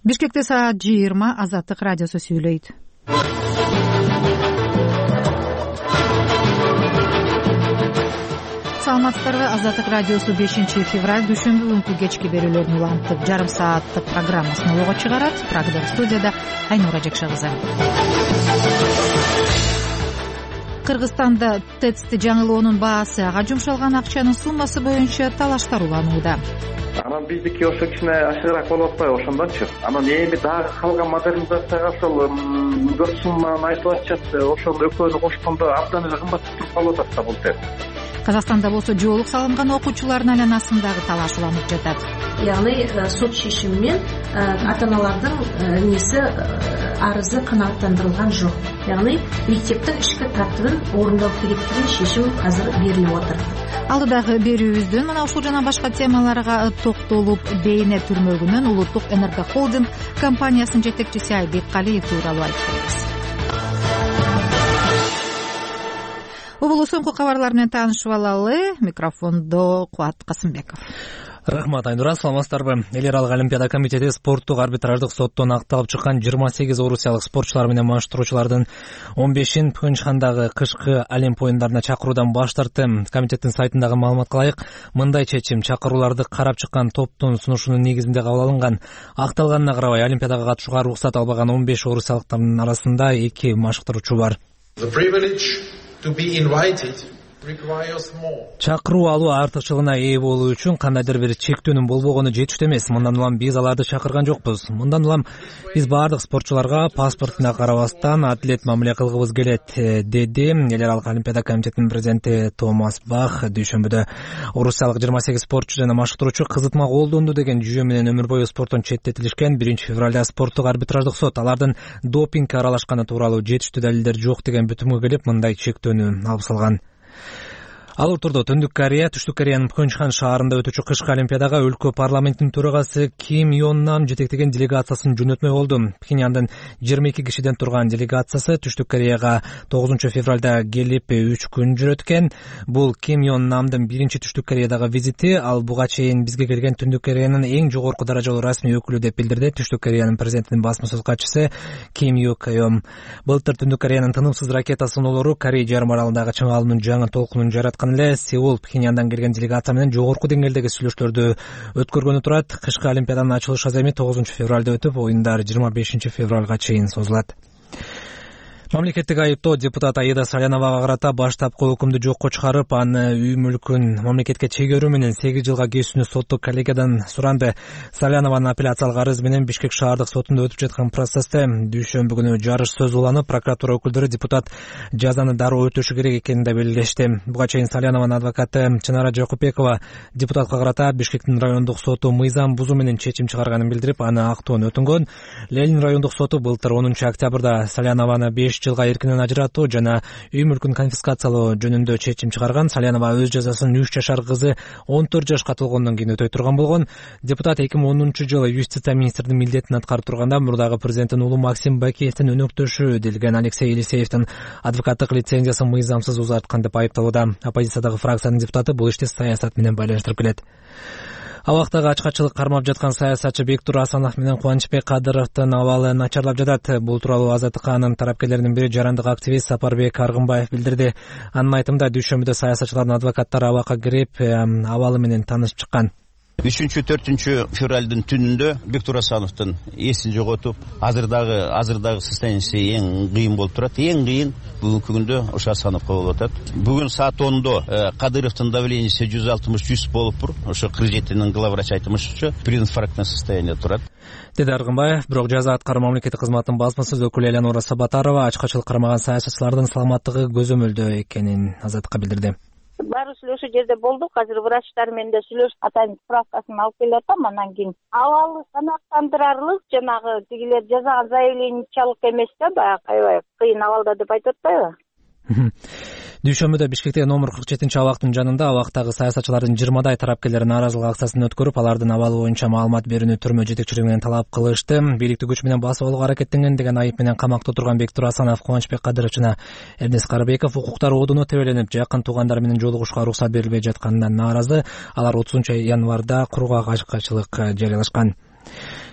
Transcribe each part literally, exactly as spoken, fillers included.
Бишкекте саат жыйырма. Азаттык радиосу сүйлөйт. Саламатсыздарбы? Азаттык радиосу бешинчи февраль дүйшөмбү күнкү кечки берүүлөрүн улантып жарым сааттык программасын олого чыгарат. Программа студияда Айнура Жакшы кызы. Кыргызстанда ТЭЦти жаңылоонун баасы, ага жумшалган акчанын суммасы боюнча талаштар уланууда. Анан биздики ошо кичине ашыгыраак болуп атпайбы ошондончу. Анан эми дагы калган модернизацияга ошол көп сумманы айтылып атышат. Ошол экөөнү кошкондо абдан эле кымбаттап туруп калып атат да бул ТЭЦ. Казакстанда болсо жоолук салынган окуучулардын айланасындагы талаш уланып жатат. Яғни сот шешімімен ата-аналардың несі арызы канааттандырылған жоқ. Яғни мектептің ішкі тәртібін орындау керектігін шешім қазір беріліп отыр. Алдыдагы берүүбүздөн мына ушул жана башка темаларга токтолуп, Бейне түрмөгүнөн Улуттук Энерго Холдинг компаниясынын жетекчиси Айбек Калиев тууралуу айтабыз. Бул соңку кабарлар менен таанышып алалы. Микрофондо Кубат Касымбеков. Рахмат, Айнура. Саламатсыздарбы? Эл аралык Олимпиада комитети спорттук арбитраждык соттон акталып чыккан жыйырма сегиз орусиялык спортчулар менен маштыруучулардын он бешин Пхенчхандагы кышкы Олимп оюндарына чакыруудан баш тартты. Комитеттин сайтындагы маалыматка ылайык, мындай чечим чакырууларды карап чыккан топтун сунушунун негизинде кабыл алынган. Акталганына карабай, Олимпиадага катышууга уруксат албаган он беш орусиялыктардын арасында эки маштыруучу бар. Чакыруу алуу артыкчылыгына ээ болуу үчүн кандайдыр бир чектөөнүн болбогону жетиштүү эмес. Мындан улам биз аларды чакырган жокпуз. Мындан улам биз бардык спортчуларга паспортуна карабастан адилет мамиле кылгыбыз келет, деди Эл аралык Олимпиада комитетинин президенти Томас Бах дүйшөмбүдө. Орусиялык жыйырма сегиз спортчу жана маштыруучу кызытма колдонду деген жүйө менен өмүр бою спорттон четтетилишкен. биринчи февралда спорттук арбитраждык сот алардын допингге аралашканы тууралуу жетиштүү далилдер жок деген бүтүмгө келип, мындай чектөөнү алып салган. Ал отурдо Түндүк Корея, Түштүк Кореянын Пхенчхан шаарында өтүүчү кышкы Олимпиадага өлкө парламентинин төрагасы Ким Йон Нам жетектеген делегациясын жөнөтмөй болду. Пхеньяндын жыйырма эки кишиден турган делегациясы Түштүк Кореяга тогузунчу февралда келип үч күн жүрөткөн. Бул Ким Йон Намдын биринчи Түштүк Кореядагы визити. Ал буга чейин бизге келген Түндүк Кореянын эң жогорку даражалуу расмий өкүлү деп билдирди Түштүк Кореянын президентинин басма сөз катчысы Ким Ю Кайом. Былтыр Түндүк Кореянын тынымсыз ракета сыноолору Корей жарым аралындагы чыңалуунун жаңы толкунун жараткан эле. Сеул Пхеньяндан келген делегация менен жогорку деңгээлдеги сүйлөштөрдү өткөргөнү турат. Кышкы Олимпиаданын ачылыш аземи тогузунчу февралда өтүп, оюндар жыйырма бешинчи февралга чейин созулат. Мамлекеттик айыптоо депутат Аида Саляновага карата баштапкы өкүмдү жокко чыгарып, аны үй мүлкүн мамлекетке чегерүү менен сегиз жылга кесүүнү соттук коллегиядан суранды. Салянованын апелляциялык арызы менен Бишкек шаардык сотунда өтүп жаткан процессте дүйшөмбү күнү жарыш сөз уланып, прокуратура өкүлдөрү депутат жазаны дароо өтөшү керек экенин да белгилешти. Буга чейин Салянованын адвокаты Чынара Жакупбекова депутатка карата Бишкектин райондук соту мыйзам бузуу менен чечим чыгарганын билдирип, аны актоон өтүнгөн. Ленин райондук соту былтыр онунчу октябрда Салянованы беш жылга эркинен ажыратуу жана үй мүлкүн конфискациялоо жөнүндө чечим чыгарган. Салянова өз жазасын үч жашар кызы он төрт жашка толгондон кийин өтөй турган болгон. Депутат эки миң онунчу жылы юстиция министринин милдетин аткарып турганда мурдагы президенттин уулу Максим Бакиевдин өнөктөшү делген Алексей Елисеевдин адвокаттык лицензиясын мыйзамсыз узарткан деп айыпталууда. Оппозициядагы фракциянын депутаты бул ишти саясат менен байланыштырып келет. Абактагы ачкачылык кармап жаткан саясатчы Бектур Асанов менен Кубанычбек Кадыровдун абалы начарлап жатат. Бул тууралуу Азаттыкка анын тарапкерлеринин бири жарандык активист Сапарбек Аргынбаев билдирди. Анын айтымында дүйшөмбүдө саясатчылардын адвокаттары абакка кирип, абалы менен таанышып чыккан. үчүнчү төртүнчү февралдын түнүндө Бектур Асановдун эсин жоготуп, азырдагы азырдагы состояниясы эң кыйын болуп турат. Эң кыйын бүгүнкү күндө ошо Асановго болуп атат. Бүгүн саат ондо Кадыровдун давлениеси жүз алтымыш жүз болуптур. Ошо кырк жетинин главврач айтымышча прединфарктный состояние турат. Деди Аргынбаев. Бирок жаза аткаруу мамлекеттик кызматтын басма сөз өкүлү Элянура Сабатарова ачкачылык кармаган саясатчылардын саламаттыгы көзөмөлдө экенин Азаттыкка билдирди. Баары ошол жерде болдук. Азыр врачтар менен да сүйлөшүп атайын справкасын алып келип атам. Анан кийин абалы санактандырарлык жанагы тигилер жазган заявлениечалык эмес да, баягы аябай кыйын абалда деп айтып атпайбы? Дүйшөмбүдө Бишкекте номер кырк жетинчи абактын жанында абактагы саясатчылардын жыйырмадай тарапкерлери нааразылык акциясын өткөрүп, алардын абалы боюнча маалымат берүүнү түрмө жетекчилиги менен талап кылышты. Бийликти күч менен басып алууга аракеттенген деген айып менен камакта отурган Бектур Асанов, Кубанычбек Кадыров жана Эрнест Карыбеков укуктар оодуну тебеленип, жакын туугандары менен жолугушууга уруксат берилбей жатканынан нааразы. Алар отузунчу январда кургак ачкачылык жарыялашкан.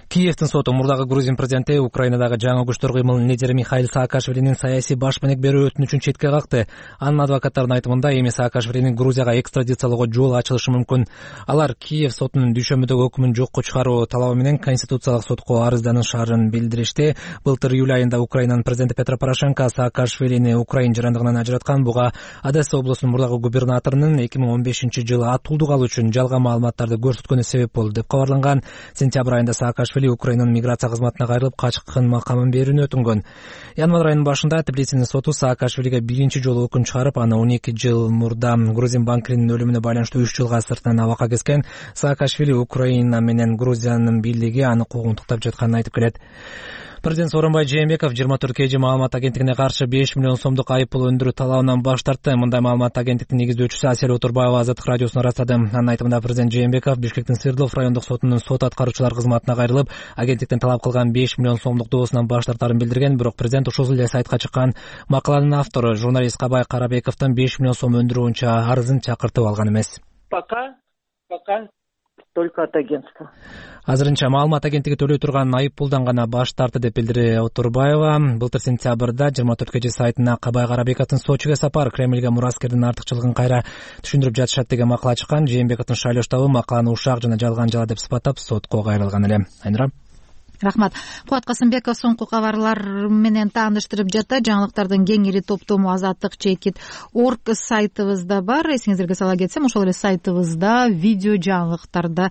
Киевдин соту мурдагы Грузин президенти Украинадагы жаңы күчтөр кыймылынын лидери Михаил Саакашвилинин саясий башманек берүү өтүнүчүн четке какты. Анын адвокаттарынын айтымында эми Саакашвилинин Грузияга экстрадициялоого жол ачылышы мүмкүн. Алар Киев сотунун дүйшөмбүдөгү өкүмүн жокко чыгаруу талабы менен Конституциялык сотко арызданышарын билдиришти. Былтыр июль айында Украинанын президенти Петро Порошенко Саакашвилини Украин жарандыгынан ажыраткан. Буга Одесса облусунун мурдагы губернаторунун эки миң он бешинчи жылы атуулдук алуу үчүн жалган маалыматтарды көрсөткөнү себеп болду деп кабарланган. Сентябрь айында Саакашвили Украинанын миграция кызматына кайрылып качкын макамын берүүнү өтүнгөн. Январь айынын башында Тбилисинин соту Саакашвилиге биринчи жолу өкүм чыгарып, аны он эки жыл мурда Грузин банкиринин өлүмүнө байланыштуу үч жылга сыртынан абакка kesкен. Саакашвили Украина менен Грузиянын бийлиги аны куугунтуктап жатканын айтып келет. Президент Сооронбай Жээнбеков жыйырма төрт кей жи маалымат агенттигине каршы беш миллион сомдук айыппул өндүрүү талабынан баш тартты. Мындай маалымат агенттиктин негиздөөчүсү Асель Отурбаева Азаттык радиосуна ырастады. Анын айтымында президент Жээнбеков Бишкектин Свердлов райондук сотунун сот аткаруучулар кызматына кайрылып, агенттиктен талап кылган беш миллион сомдук доосунан баш тартарын билдирген. Бирок президент ошол эле сайтка чыккан макаланын автору журналист Кабай Карабековдун беш миллион сом өндүрүү боюнча арызын чакыртып алган эмес. Пока, пока только от агентства. Азырынча маалымат агенттиги төлөй турган айыппулдан гана баш тартты деп билдирди Отурбаева. Былтыр сентябрда жыйырма төрт кей жи сайтына Кабай Карабековдун Сочиге сапары Кремльге мураскердин артыкчылыгын кайра түшүндүрүп жатышат деген макала чыккан. Жээнбековдун шайлоо штабы макаланы ушак жана жалган жала деп сыпаттап сотко кайрылган эле. Айнура. Рахмат. Кубат Касымбеков соңку кабарлар менен тааныштырып жатты. Жаңылыктардын кеңири топтому азаттык чекит орг сайтыбызда бар. Эсиңиздерге сала кетсем, ошол эле сайтыбызда видео жаңылыктарда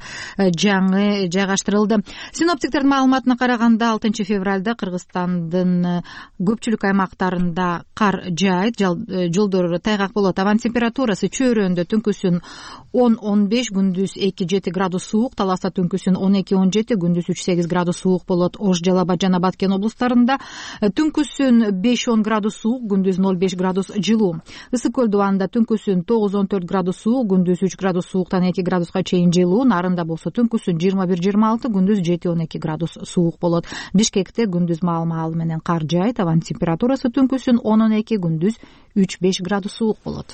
жаңы жайгаштырылды. Синоптиктердин маалыматына караганда алтынчы февралда Кыргызстандын көпчүлүк аймактарында кар жаайт, жолдор тайгак болот. Абан температурасы чөйрөндө түнкүсүн он он беш, күндүз эки жети градус суук, Таласта түнкүсүн он эки он жети, күндүз үч сегиз градус суук болот. Ош, Жалал Абад жана Баткен облустарында түнкүсүн беш он градус суук, күндүз ноль беш градус жылуу. Ысык көл дубанында түнкүсүн тогуз он төрт градус суук, күндүз үч градус сууктан эки градуска чейин жылуу. Нарында болсо түнкүсүн жыйырма бир жыйырма алты, күндүз жети он эки градус суук болот. Бишкекте күндүз маал-маал менен кар жаайт. Абан температурасы түнкүсүн он он эки, күндүз үч беш градус суук болот.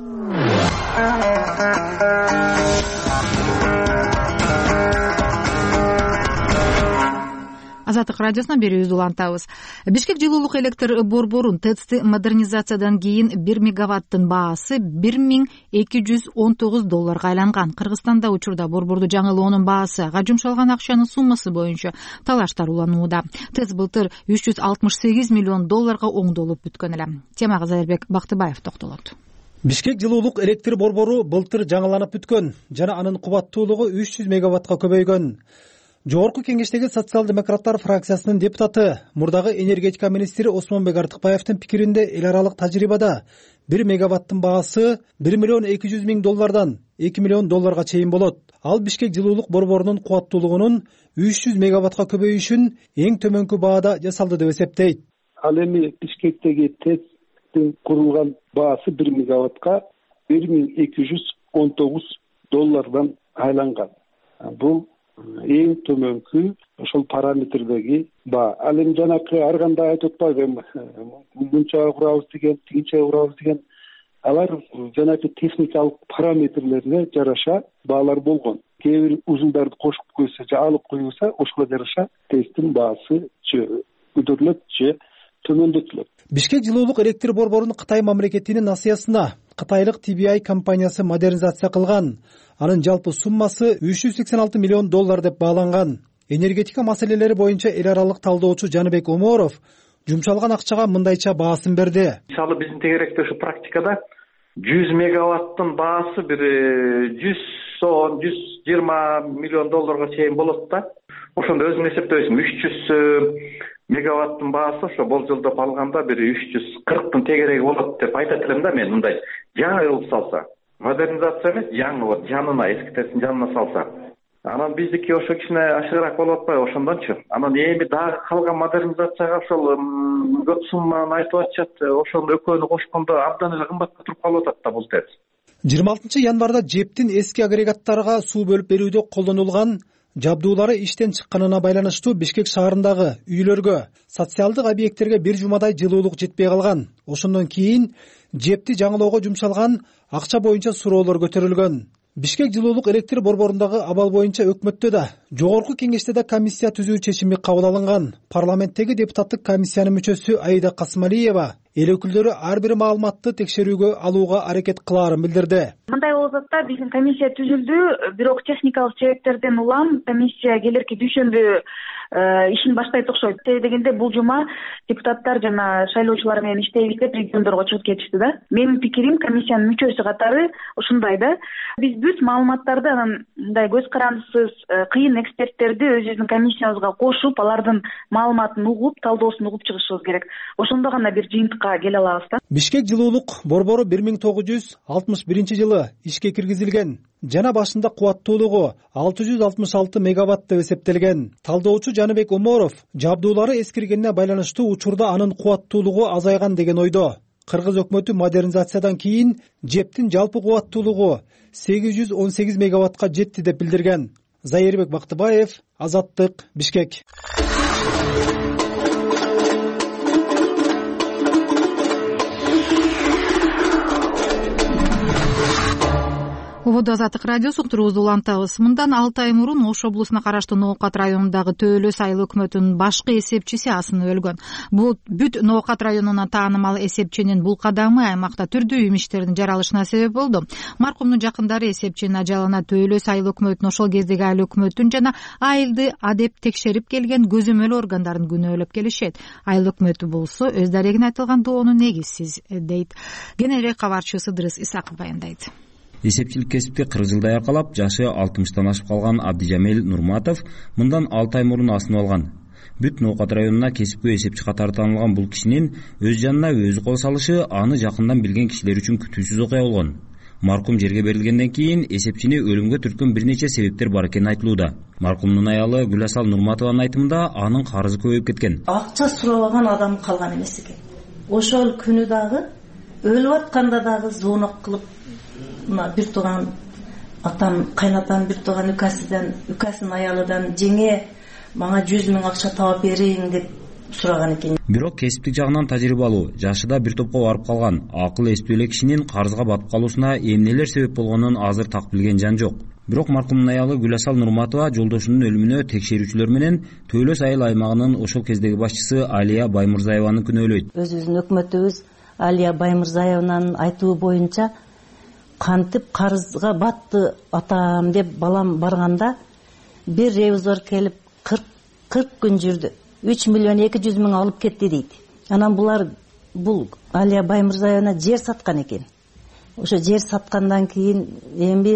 Азаттык радиосуна берүүбүздү улантабыз. Бишкек жылуулук электр борборун ТЭЦти модернизациядан кийин бир мегаваттын баасы бир миң эки жүз он тогуз долларга айланган. Кыргызстанда учурда борборду жаңылоонун баасы, ага жумшалган акчанын суммасы боюнча талаштар уланууда. ТЭЦ былтыр үч жүз алтымыш сегиз миллион долларга оңдолуп бүткөн эле. Темага Зайырбек Бактыбаев токтолот. Бишкек жылуулук электр борбору былтыр жаңыланып бүткөн жана анын кубаттуулугу үч жүз мегаваттка көбөйгөн. Жогорку кеңештеги социал-демократтар фракциясынын депутаты, мурдагы энергетика министри Осмонбек Артыкбаевдин пикиринде эл аралык тажрыйбада бир мегаваттын баасы бир миллион эки жүз миң доллардан эки миллион долларга чейин болот. Ал Бишкек жылуулук борборунун кубаттуулугунун үч жүз мегаваттка көбөйүшүн эң төмөнкү баада жасалды деп эсептейт. Ал эми Бишкектеги ТЭЦтин курулган баасы бир мегаваттка бир миң эки жүз он тогуз доллардан айланган. Бул эң төмөнкү ошол параметрдеги баа. Ал эми жанакы ар кандай айтып атпайбы, мынча курабыз деген, тигинче курабыз деген, алар жанакы техникалык параметрлерине жараша баалар болгон. Кээ бир узундарды кошуп койсо же алып коюлса, ошого жараша ТЭЦтин баасы же көтөрүлөт же төмөндөтүлөт. Бишкек жылуулук электр борборун Кытай мамлекетинин насыясына кытайлык Ти Би Ай компаниясы модернизация кылган. Анын жалпы суммасы үч жүз сексен алты миллион доллар деп бааланган. Энергетика маселелери боюнча эл аралык талдоочу Жаныбек Оморов жумшалган акчага мындайча баасын берди. Мисалы биздин тегеректе ушу практикада жүз мегаваттын баасы бир жүз он жүз жыйырма миллион долларга чейин болот да. Ошондо өзүң эсептейсиң, үч жүз мегаваттын баасы ошо болжолдоп алганда бир үч жүз кырктын тегереги болот деп айтат элем да мен. Мындай жаңы кылып салса, модернизация эмес, жаңы вот жанына, эски ТЭЦтин жанына салса, анан биздики ошо кичине ашыгыраак болуп атпайбы ошондончу. Анан эми дагы калган модернизацияга ошол көп сумманы айтып атышат. Ошону экөөнү кошкондо абдан эле кымбатка туруп калып атат да бул ТЭЦ. жыйырма алтынчы январда ЖЭПтин эски агрегаттарга суу бөлүп берүүдө колдонулган жабдуулары иштен чыкканына байланыштуу Бишкек шаарындагы үйлөргө, социалдык объекттерге бир жумадай жылуулук жетпей калган. Ошондон кийин ЖЭПти жаңылоого жумшалган акча боюнча суроолор көтөрүлгөн. Бишкек жылуулук электр борборундагы абал боюнча өкмөттө да, жогорку кеңеште да комиссия түзүү чечими кабыл алынган. Парламенттеги депутаттык комиссиянын мүчөсү Аида Касымалиева эл өкүлдөрү ар бир маалыматты текшерүүгө алууга аракет кылаарын билдирди. Мындай болуп атат, биздин комиссия түзүлдү, бирок техникалык себептерден улам комиссия келерки дүйшөмбү ишин баштайт окшойт. Себеби дегенде бул жума депутаттар жана шайлоочулар менен иштейбиз деп региондорго чыгып кетишти да. Менин пикирим комиссиянын мүчөсү катары ушундай да. Биз бүт маалыматтарды анан мындай көз карандысыз кыйын эксперттерди өзүбүздүн комиссиябызга кошуп, алардын маалыматын угуп, талдоосун угуп чыгышыбыз керек. Ошондо гана бир жыйынтыкка келе алабыз да. Бишкек жылуулук борбору бир миң тогуз жүз алтымыш биринчи жылы ишке киргизилген. Жана башында кубаттуулугу алты жүз алтымыш алты мегаватт деп эсептелген. Талдоочу Жаныбек Оморов жабдуулары эскиргенине байланыштуу учурда анын кубаттуулугу азайган деген ойдо. Кыргыз өкмөтү модернизациядан кийин жептин жалпы кубаттуулугу сегиз жүз он сегиз мегаваттка жетти деп билдирген. Зайырбек Бактыбаев, Азаттык, Бишкек. Ободо Азаттык радиосу уктуруубузду улантабыз. Мындан алты ай мурун Ош облусуна караштуу Ноокат районундагы Төөлөс айыл өкмөтүнүн башкы эсепчиси асынып өлгөн. Бул бүт Ноокат районуна таанымал эсепчинин бул кадамы аймакта түрдүү имиштердин жаралышына себеп болду. Маркумдун жакындары эсепчинин ажалына Төөлөс айыл өкмөтүн, ошол кездеги айыл өкмөтүн жана айылды адеп текшерип келген көзөмөл органдарын күнөөлөп келишет. Айыл өкмөтү болсо өз дарегине айтылган доону негизсиз дейт. Кененирээк кабарчыбыз Ыдырыс Исаков баяндайт. Эсепчилик кесипти кырк жылдай аркалап, жашы алтымыштан ашып калган Абдижамил Нурматов мындан алты ай мурун асынып алган. Бүт Ноокат районуна кесипкөй эсепчи катары таанылган бул кишинин өз жанына өзү кол салышы аны жакындан билген кишилер үчүн күтүүсүз окуя болгон. Маркум жерге берилгенден кийин эсепчини өлүмгө түрткөн бир нече себептер бар экени айтылууда. Маркумдун аялы Гүласал Нурматованын айтымында анын карызы көбөйүп кеткен. Акча сурабаган адам калган эмес экен. Ошол күнү дагы өлүп атканда дагы звонок кылып бир тууган атам, кайнатам, бир тууган үкасыдан, үкасынын аялыдан жеңе мага жүз миң акча таап бериң деп сураган экен. Бирок кесиптик жагынан тажрыйбалуу, жашыда бир топко барып калган, акыл эстүү эле кишинин карызга батып калуусуна эмнелер себеп болгонун азыр так билген жан жок. Бирок маркумдун аялы Гүласал Нурматова жолдошунун өлүмүнө текшерүүчүлөр менен Төөлөс айыл аймагынын ошол кездеги башчысы Алия Баймырзаеваны күнөөлөйт. Өзүбүздүн өкмөтүбүз Алия Баймырзаеванын айтуу боюнча кантип карызга батты атам деп балам барганда бир ревизор келип кырк күн жүрдү. үч миллион эки жүз миң алып кетти дейт. Анан булар бул Алия Баймырзаевна жер саткан экен. Ошо жер саткандан кийин эми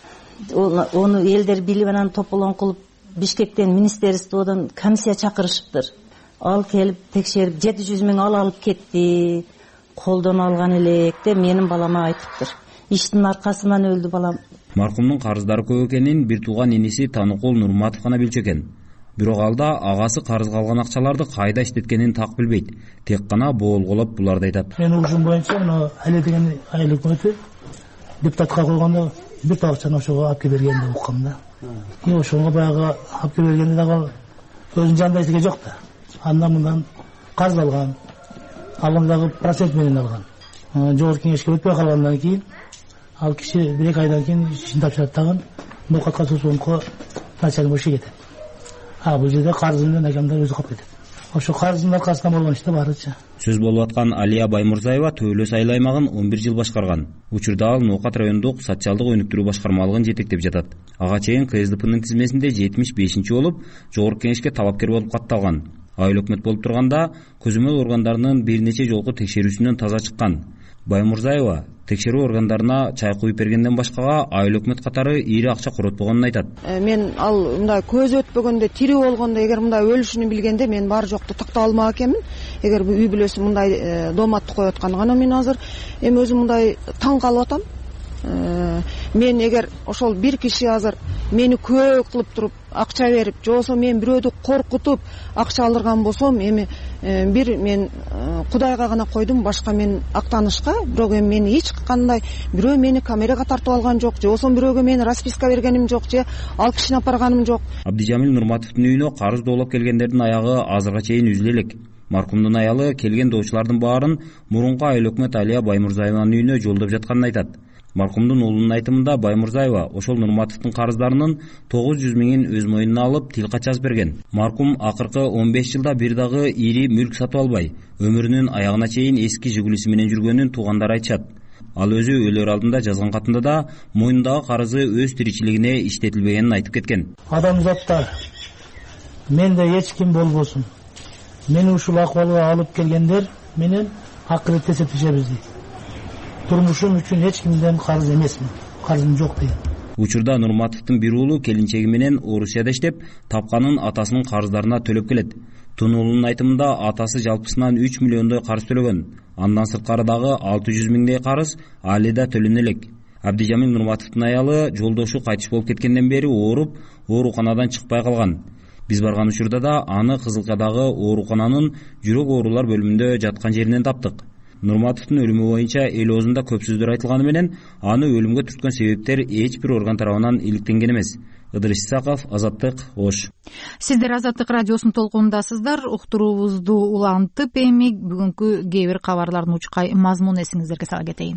ону элдер билип анан тополоң кылып Бишкектен министерстводон комиссия чакырышыптыр. Ал келип текшерип жети жүз миң ал алып кетти. Колдон алган элек деп менин балама айтыптыр. Иштин аркасынан өлдү балам. Маркумдун карыздары көп экенин бир тууган иниси Таныкул Нурматов гана билчү экен. Бирок алда агасы карызга алган акчаларды кайда иштеткенин так билбейт. Тек гана боолголоп буларды айтат. Мен ушун боюнча мына Али деген айыл өкмөтү депутатка койгондо бир топ акчаны ошого алып келип берген деп уккам да. И ошого баягы алып келип бергенде дагы өзүнүн жанында эсеге жок да. Андан мындан карыз алган. Алган дагы процент менен алган. Жогорку кеңешке өтпөй калгандан кийин ал киши бир эки айдан кийин ишин тапшырат тагын Ноокатка сусунку начальник болушу кетет. А бул жерде карызы менен акамдар өзү калып кетет. Ошо карыздын аркасынан болгон иште барычы. Сөз болуп аткан Алия Баймырзаева Төөлөс айыл аймагын он бир жыл башкарган. Учурда ал Ноокат райондук социалдык өнүктүрүү башкармалыгын жетектеп жатат. Ага чейин К С Д П'нын тизмесинде жетимиш бешинчи болуп, жогорку кеңешке талапкер болуп катталган. Айыл өкмөт болуп турганда көзөмөл органдарынын бир нече жолку текшерүүсүнөн таза чыккан. Баймырзаева текшерүү органдарына чай куюп бергенден башкага айыл өкмөт катары ийри акча коротпогонун айтат. Мен ал мындай көз өтпөгөндө, тирүү болгондо, эгер мындай өлүшүнү билгенде мен бар жокту тактап алмак экенмин. Эгер үй бүлөсү мындай дооматты коюп аткан гана мен азыр эми өзүм мындай таң калып атам. Мен эгер ошол бир киши азыр мени күбө кылып туруп акча берип, же болбосо мен бирөөдү коркутуп акча алдырган болсом, эми бир мен Кудайга гана койдум, башка мен актанышка, бирок эми мени эч кандай бирөө мени камерага тартып алган жок, же болбосо бирөөгө мен расписка бергеним жок, же ал кишини апарганым жок. Абдижамил Нурматовдун үйүнө карыз доолоп келгендердин аягы азырга чейин үзүлө элек. Маркумдун аялы келген доочулардын баарын мурунку айыл өкмөт Алия Баймырзаеванын үйүнө жолдоп жатканын айтат. Маркумдун уулунун айтымында Баймурзаева ошол Нурматовдун карыздарынын тогуз жүз миңин өз мойнуна алып тилкат жазып берген. Маркум акыркы он беш жылда бир дагы ири мүлк сатып албай, өмүрүнүн аягына чейин эски жигулиси менен жүргөнүн туугандары айтышат. Ал өзү өлөр алдында жазган катында да мойнундагы карызы өз тиричилигине иштетилбегенин айтып кеткен. Адамзаттар, менде эч ким болбосун. Мени ушул акыбалга алып келгендер менен акыретте эсептешебиз дейт. Турмушум үчүн эч кимден карыз эмесмин. Карызым жок дейт. Учурда Нурматовдун бир уулу келинчеги менен Орусияда иштеп, тапканын атасынын карыздарына төлөп келет. Тун уулунун айтымында атасы жалпысынан үч миллиондой карыз төлөгөн. Андан сырткары дагы алты жүз миңдей карыз али да төлөнө элек. Абдижамил Нурматовдун аялы жолдошу кайтыш болуп кеткенден бери ооруп, ооруканадан чыкпай калган. Биз барган учурда да аны Кызылкадагы оорукананын жүрөк оорулар бөлүмүндө жаткан жеринен таптык. Нурматовдун өлүмү боюнча эл оозунда көп сөздөр айтылганы менен аны өлүмгө түрткөн себептер эч бир орган тарабынан иликтенген эмес. Ыдырыс Исаков, Азаттык, Ош. Сиздер Азаттык радиосунун толкунундасыздар. Уктуруубузду улантып, эми бүгүнкү кээ бир кабарлардын учкай мазмунун эсиңиздерге сала кетейин.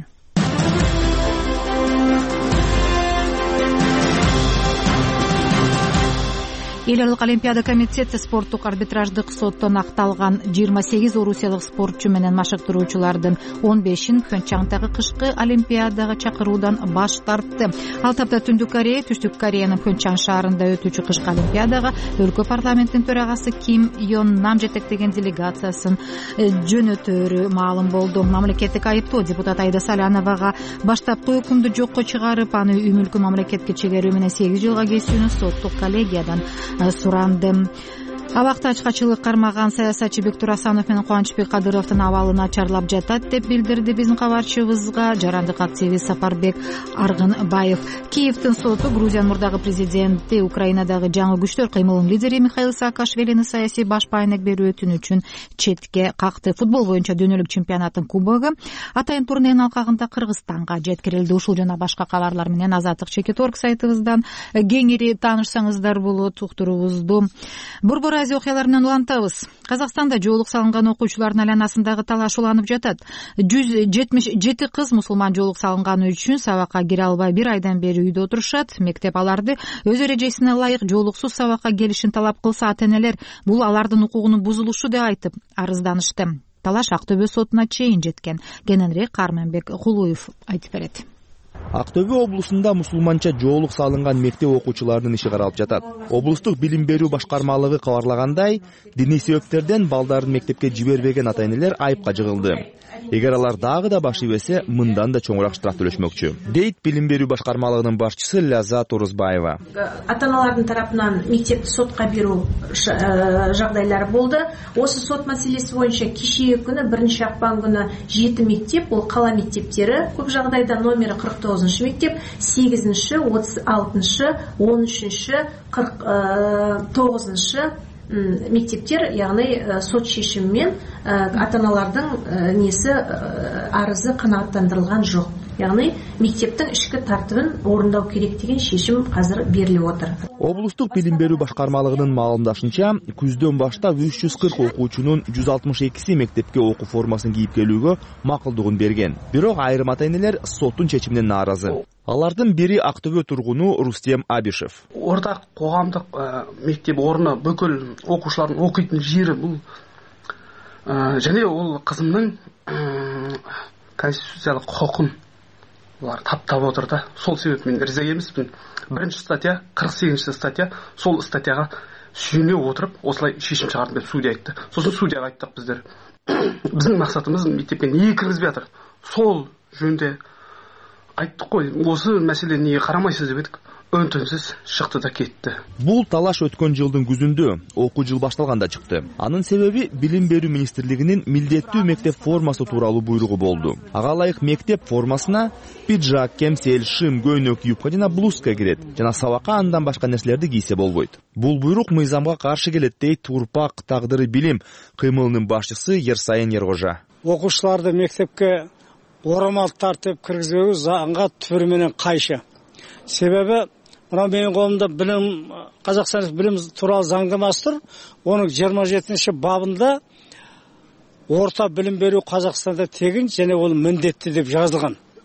Эл аралык Олимпиада комитети спорттук арбитраждык соттон акталган жыйырма сегиз орусиялык спортчу менен машыктыруучулардын он бешин Пхенчхандагы кышкы Олимпиадага чакыруудан баш тартты. Ал тапта Түндүк Корея, Түштүк Кореянын Пхенчхан шаарында өтүүчү кышкы Олимпиадага өлкө парламентинин төрагасы Ким Йон Нам жетектеген делегациясын жөнөтөөрү маалым болду. Мамлекеттик айыптоо депутат Айда Саляновага баштапкы өкүмдү жокко чыгарып, аны үй мүлкү мамлекетке чегерүү менен сегиз жылга кесүүнү соттук коллегиядан сурандым. Абакта ачкачылык кармаган саясатчы Бектур Асанов менен Кубанычбек Кадыровдун абалы начарлап жатат деп билдирди биздин кабарчыбызга жарандык активист Сапарбек Аргынбаев. Киевдин соту Грузиянын мурдагы президенти, Украинадагы жаңы күчтөр кыймылынын лидери Михаил Саакашвилини саясий баш байнек берүү өтүнүчүн четке какты. Футбол боюнча дүйнөлүк чемпионаттын кубогу атайын турниринин алкагында Кыргызстанга жеткирилди. Ушул жана башка кабарлар менен Азаттык чекит точка орг сайтыбыздан кеңири таанышсаңыздар болот. Уктуруубузду Борбор Азия окуялары менен улантабыз. Казакстанда жоолук салынган окуучулардын айланасындагы талаш уланып жатат. жүз жетимиш жети кыз мусулман жоолук салынганы үчүн сабакка кире албай бир айдан бери үйдө отурушат. Мектеп аларды өз эрежесине ылайык жоолуксуз сабакка келишин талап кылса, ата-энелер бул алардын укугунун бузулушу деп айтып арызданышты. Талаш Актөбө сотуна чейин жеткен. Кененирээк Карменбек Кулуев айтып берет. Актөбө облусунда мусулманча жоолук салынган мектеп окуучуларынын иши каралып жатат. Облустук билим берүү башкармалыгы кабарлагандай, диний себептерден балдарын мектепке жибербеген ата-энелер айыпка жыгылды. Эгер алар дагы да баш ийбесе, мындан да чоңураак штраф төлөшмөкчү, дейт билим берүү башкармалыгынын башчысы Ляззат Орузбаева. Ата-аналардын тарапынан мектепти сотко берүү жагдайлары болду. Осы сот маселеси боюнча кичээ күнү биринчи акпан күнү жети мектеп, бул кала мектептери, көп жагдайда номери кырк тогузунчу мектеп, сегизинчи, отуз алтынчы, он үчүнчү, кырк тогузунчу мектептер, яғни сот шешімімен ата-аналардың несі арызы канааттандырылған жоқ. Яғни мектептің ішкі тартыбын орындау керек деген шешім қазір беріліп отыр. Облустук билим берүү башкармалыгынын маалымдашынча, күздөн баштап үч жүз кырк окуучунун жүз алтымыш экиси мектепке окуу формасын кийип келүүгө макулдугун берген. Бирок айрым ата-энелер соттун чечимине нааразы. Алардын бири Актөбө тургуну Рустем Абишев. Ортак коомдук мектеп орны бүкүл окуучулардын окуйтун жери бул. Және ол кызымдын конституциялык хукукун булар таптап отыр да. Сол себептен мен риза эмесмин. Биринчи статья, кырк сегизинчи статья, сол статьяга сүйүнө отуруп, осылай шешим чыгарды деп судья айтты. Сосын судьяга айттык биздер. Биздин максатыбыз мектепке эмне киргизбей атыр. Сол жөнүндө айттык кой, осы мәселени неге карамайсыз деп едик. Өн-түнсүз шыкты да кетти. Бул талаш өткөн жылдын күзүндө, окуу жыл башталганда чыкты. Анын себеби билим берүү министрлигинин милдеттүү мектеп формасы тууралуу буйругу болду. Ага ылайык мектеп формасына пиджак, кемсел, шым, көйнөк, юбка жана блузка кирет. Жана сабакка андан башка нерселерди кийсе болбойт. Бул буйрук мыйзамга каршы келет дейт Турпак тагдыры билим кыймылынын башчысы Ерсайын Эргожа. Окуучуларды мектепке орамал тартып киргизбөө заңга түбүрү менен кайшы. Себеби мына менин колумда билим Казакстан билим тууралуу заңнамасы тур. Онун жыйырма жетинчи бабында орта билим берүү Казакстанда тегин және ол міндетті деп жазылған.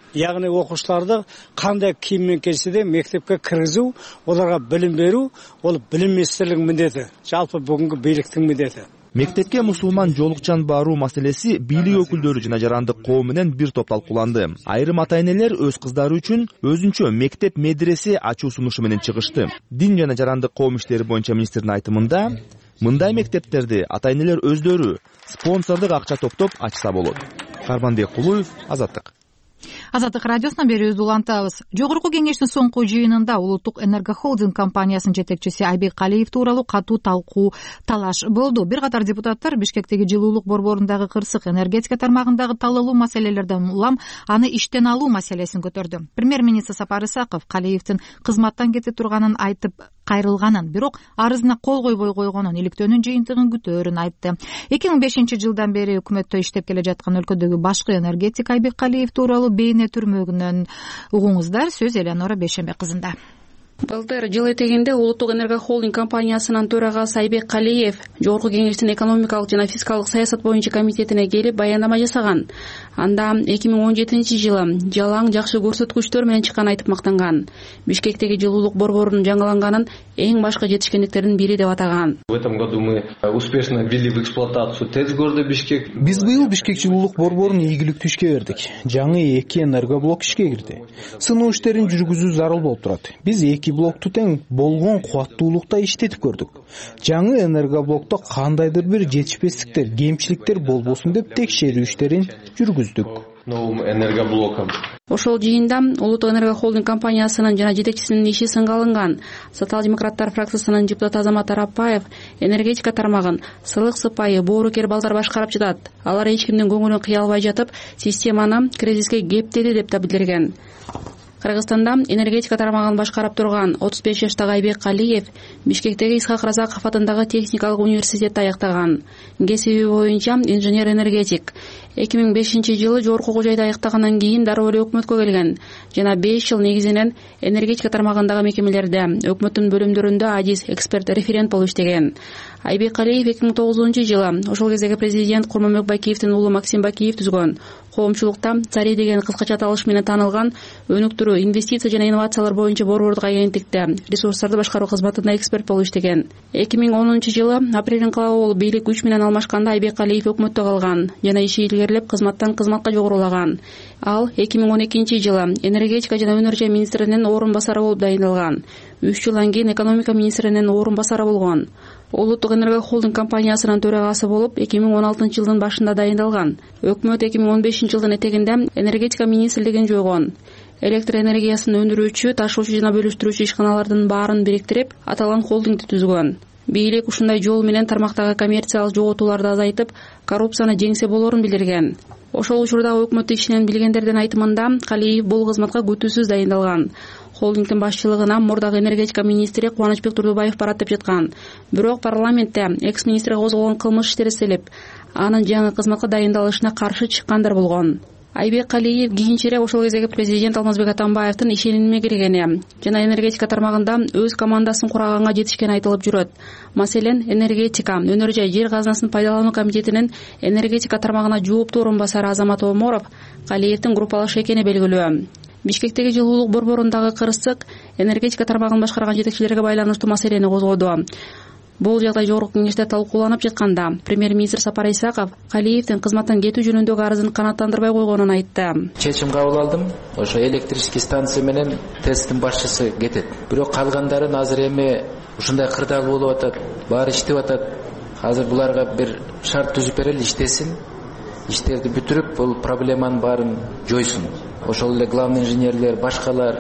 яғни оқушыларды қандай киіммен келсе де мектепке кіргізу, оларға білім беру, ол білім министрлігінің міндеті, жалпы бүгінгі биліктің міндеті. Мектепке мусулман жолукчан баруу маселеси бийлик өкүлдөрү жана жарандык коом менен бир топ талкууланды. Айрым ата-энелер өз кыздары үчүн өзүнчө мектеп медресе ачуу сунушу менен чыгышты. Дин жана жарандык коом иштери боюнча министрдин айтымында, мындай мектептерди ата-энелер өздөрү спонсордук акча топтоп ачса болот. Карманбек Кулуев, Азаттык. Азаттык радиосуна берүүбүздү улантабыз. Жогорку кеңештин соңку жыйынында Улуттук энергохолдинг компаниясынын жетекчиси Айбек Калиев тууралуу катуу талкуу талаш болду. Бир катар депутаттар Бишкектеги жылуулук борборундагы кырсык энергетика тармагындагы талалуу маселелерден улам аны иштен алуу маселесин көтөрдү. Премьер-министр Сапар Исаков Калиевдин кызматтан кете турганын айтып кайрылганын, бирок арызына кол койбой койгонун, иликтөөнүн жыйынтыгын күтөөрүн айтты. эки миң бешинчи жылдан бери өкмөттө иштеп келе жаткан өлкөдөгү башкы энергетик Айбек Калиев тууралуу бейне түрмөгүнөн угуңуздар. Сөз Элеонора Бейшембе кызында. Былтыр жыл этегинде Улуттук энергохолдинг компаниясынын төрагасы Айбек Калиев Жогорку кеңештин экономикалык жана фискалдык саясат боюнча комитетине келип баяндама жасаган. Анда эки миң он жетинчи жылы жалаң жакшы көрсөткүчтөр менен чыккан айтып мактанган. Бишкектеги жылуулук борборунун жаңыланганын эң башкы жетишкендиктердин бири деп атаган. В этом году мы успешно ввели в эксплуатацию ТЭЦ города Бишкек. Биз быйыл Бишкек жылуулук борборун ийгиликтүү ишке бердик. Жаңы эки энергоблок ишке кирди. Сыноо иштерин жүргүзүү зарыл болуп турат. Биз эки блокту тең болгон кубаттуулукта иштетип көрдүк. Жаңы энергоблокто кандайдыр бир жетишпестиктер, кемчиликтер болбосун деп текшерүү иштерин жүргүздүк. Новым энергоблоком. Ошол жыйында Улуттук энергохолдинг компаниясынын жана жетекчисинин иши сынга алынган. Социал-демократтар фракциясынын депутаты Азамат Арапбаев энергетика тармагын сылык сыпайы боорукер балдар башкарып жатат. Алар эч кимдин көңүлүн кыя албай жатып, системаны кризиске кептеди деп да билдирген. Кыргызстанда энергетика тармагын башкарып турган отуз беш жаштагы Айбек Калиев Бишкектеги Исхак Разаков атындагы техникалык университетти аяктаган. Кесиби боюнча инженер-энергетик. эки миң бешинчи жылы жогорку окуу жайда аяктагандан кийин дароо эле өкмөткө келген. Жана беш жыл негизинен энергетика тармагындагы мекемелерде, өкмөттүн бөлүмдөрүндө адис, эксперт, референт болуп иштеген. Айбек Калиев эки миң тогузунчу жылы ошол кездеги президент Курманбек Бакиевдин уулу Максим Бакиев түзгөн. Коомчулукта Цари деген кыскача аталыш менен таанылган өнүктүрүү, инвестиция жана инновациялар боюнча борбордук агенттикте ресурстарды башкаруу кызматында эксперт болуп иштеген. эки миң онунчу жылы апрель инкылабы болуп бийлик күч менен алмашканда Айбек Калиев өкмөттө калган жана иши илгерилеп кызматтан кызматка жогорулаган. Ал эки миң он экинчи жылы энергетика жана өнөр жай министринин орун басары болуп дайындалган. үч жылдан кийин экономика министринин орун басары болгон. Улуттук энергохолдинг компаниясынын төрагасы болуп эки миң он алтынчы жылдын башында дайындалган. Өкмөт эки миң он бешинчи жылдын этегинде энергетика министрлигин жойгон. Электр энергиясын өндүрүүчү, ташуучу жана бөлүштүрүүчү ишканалардын баарын бириктирип, аталган холдингди түзгөн. Бийлик ушундай жол менен тармактагы коммерциялык жоготууларды азайтып, коррупцияны жеңсе болорун билдирген. Ошол учурдагы өкмөт ишинен билгендердин айтымында Калиев бул кызматка күтүүсүз дайындалган. Холдингдин башчылыгына мурдагы энергетика министри Кубанычбек Турдубаев барат деп жаткан. Бирок парламентте экс-министрге козголгон кылмыш иштери эстелип, анын жаңы кызматка дайындалышына каршы чыккандар болгон. Айбек Калиев кийинчерээк ошол кездеги президент Алмазбек Атамбаевдин ишенимине киргени жана энергетика тармагында өз командасын кураганга жетишкени айтылып жүрөт. Маселен, энергетика, өнөр жай жер казынасын пайдалануу комитетинин энергетика тармагына жооптуу орун басары Азамат Оморов Калиевдин группалаш экени белгилүү. Бишкектеги жылуулук борборундагы кырсык энергетика тармагын башкарган жетекчилерге байланыштуу маселени козгоду. Бул жагдай жогорку кеңеште талкууланып жатканда премьер-министр Сапар Исаков Калиевдин кызматтан кетүү жөнүндөгү арызын канааттандырбай койгонун айтты. Чечим кабыл алдым. Ошо электрический станция менен ТЭЦтин башчысы кетет. Бирок калгандарын азыр эми ушундай кырдаал болуп атат, баары иштеп атат. Азыр буларга бир шарт түзүп берели, иштесин. Иштерди бүтүрүп, бул проблеманын баарын жойсун. Ошол эле главный инженерлер, башкалар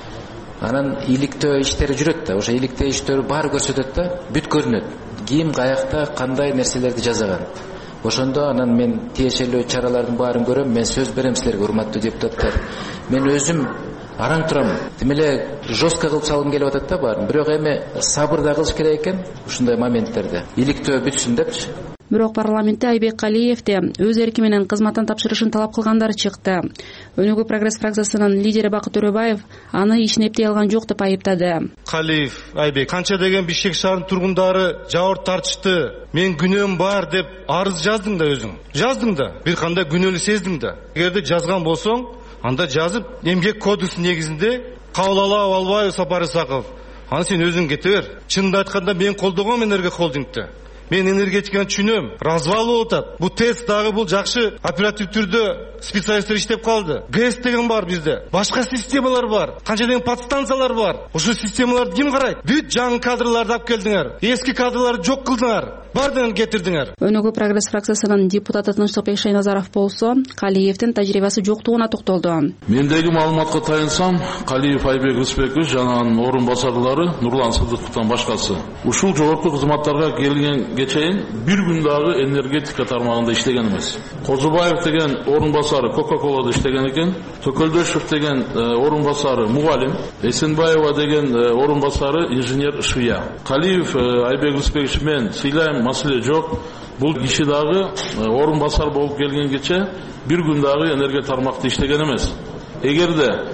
анан иликтөө иштери жүрөт да, ошо иликтөө иштери баары көрсөтөт да, бүт көрүнөт. Ким каякта кандай нерселерди жасаган. Ошондо анан мен тиешелүү чаралардын баарын көрөм, мен сөз берем силерге, урматтуу депутаттар. Мен өзүм араң турам. Демеле жестко кылып салгым келип атат да баарын. Бирок эми сабыр да кылыш керек экен ушундай моменттерде. Иликтөө бүтсүн депчи. Бирок парламентте Айбек Калиевди өз эрки менен кызматтан тапшырышын талап кылгандары чыкты. Өнүгүү прогресс фракциясынын лидери Бакыт Төрөбаев аны ишин эптей алган жок деп айыптады. Калиев, Айбек, канча деген Бишкек шаарынын тургундары жабыр тартышты. Мен күнөөм бар деп арыз жаздың да өзүң. Жаздың да, бир кандай күнөөлүү сездиң да. Эгерде жазган болсоң, анда жазып эмгек кодекси негизинде кабыл ала албайбы Сапар Исаков, аны сен өзүң кете бер. Чынында айтканда мен колдогом энергия холдингди. Мен энергетиканы түшүнөм. Развал болуп атат. Бул тест дагы бул жакшы оператив түрдө специалисттер иштеп калды. ГЭС деген бар бизде. Башка системалар бар. Канча деген подстанциялар бар. Ошол системаларды ким карайт? Бүт жаңы кадрларды алып келдиңер. Эски кадрларды жок кылдыңар. Бардыгын кетирдиңер. Өнөгө прогресс фракциясынын депутаты Тынчтыкбек Шайназаров болсо, Калиевдин тажрыйбасы жоктугуна токтолду. Мендеги маалыматка таянсам, Калиев Айбек Рысбекович жана анын орун басарлары Нурлан Сыдыковдон башкасы ушул жогорку кызматтарга келгенге чейин бир күн дагы энергетика тармагында иштеген эмес. Кожобаев деген орун басары Кока-Колада иштеген экен, Төкөлдөшев деген орун басары мугалим, Эсенбаева деген орун басары инженер швея. Калиев Айбек Рысбекович мен сыйлайм, маселе жок. Бул киши дагы орун басар болуп келгенгече бир күн дагы энергия тармакта иштеген эмес. Эгерде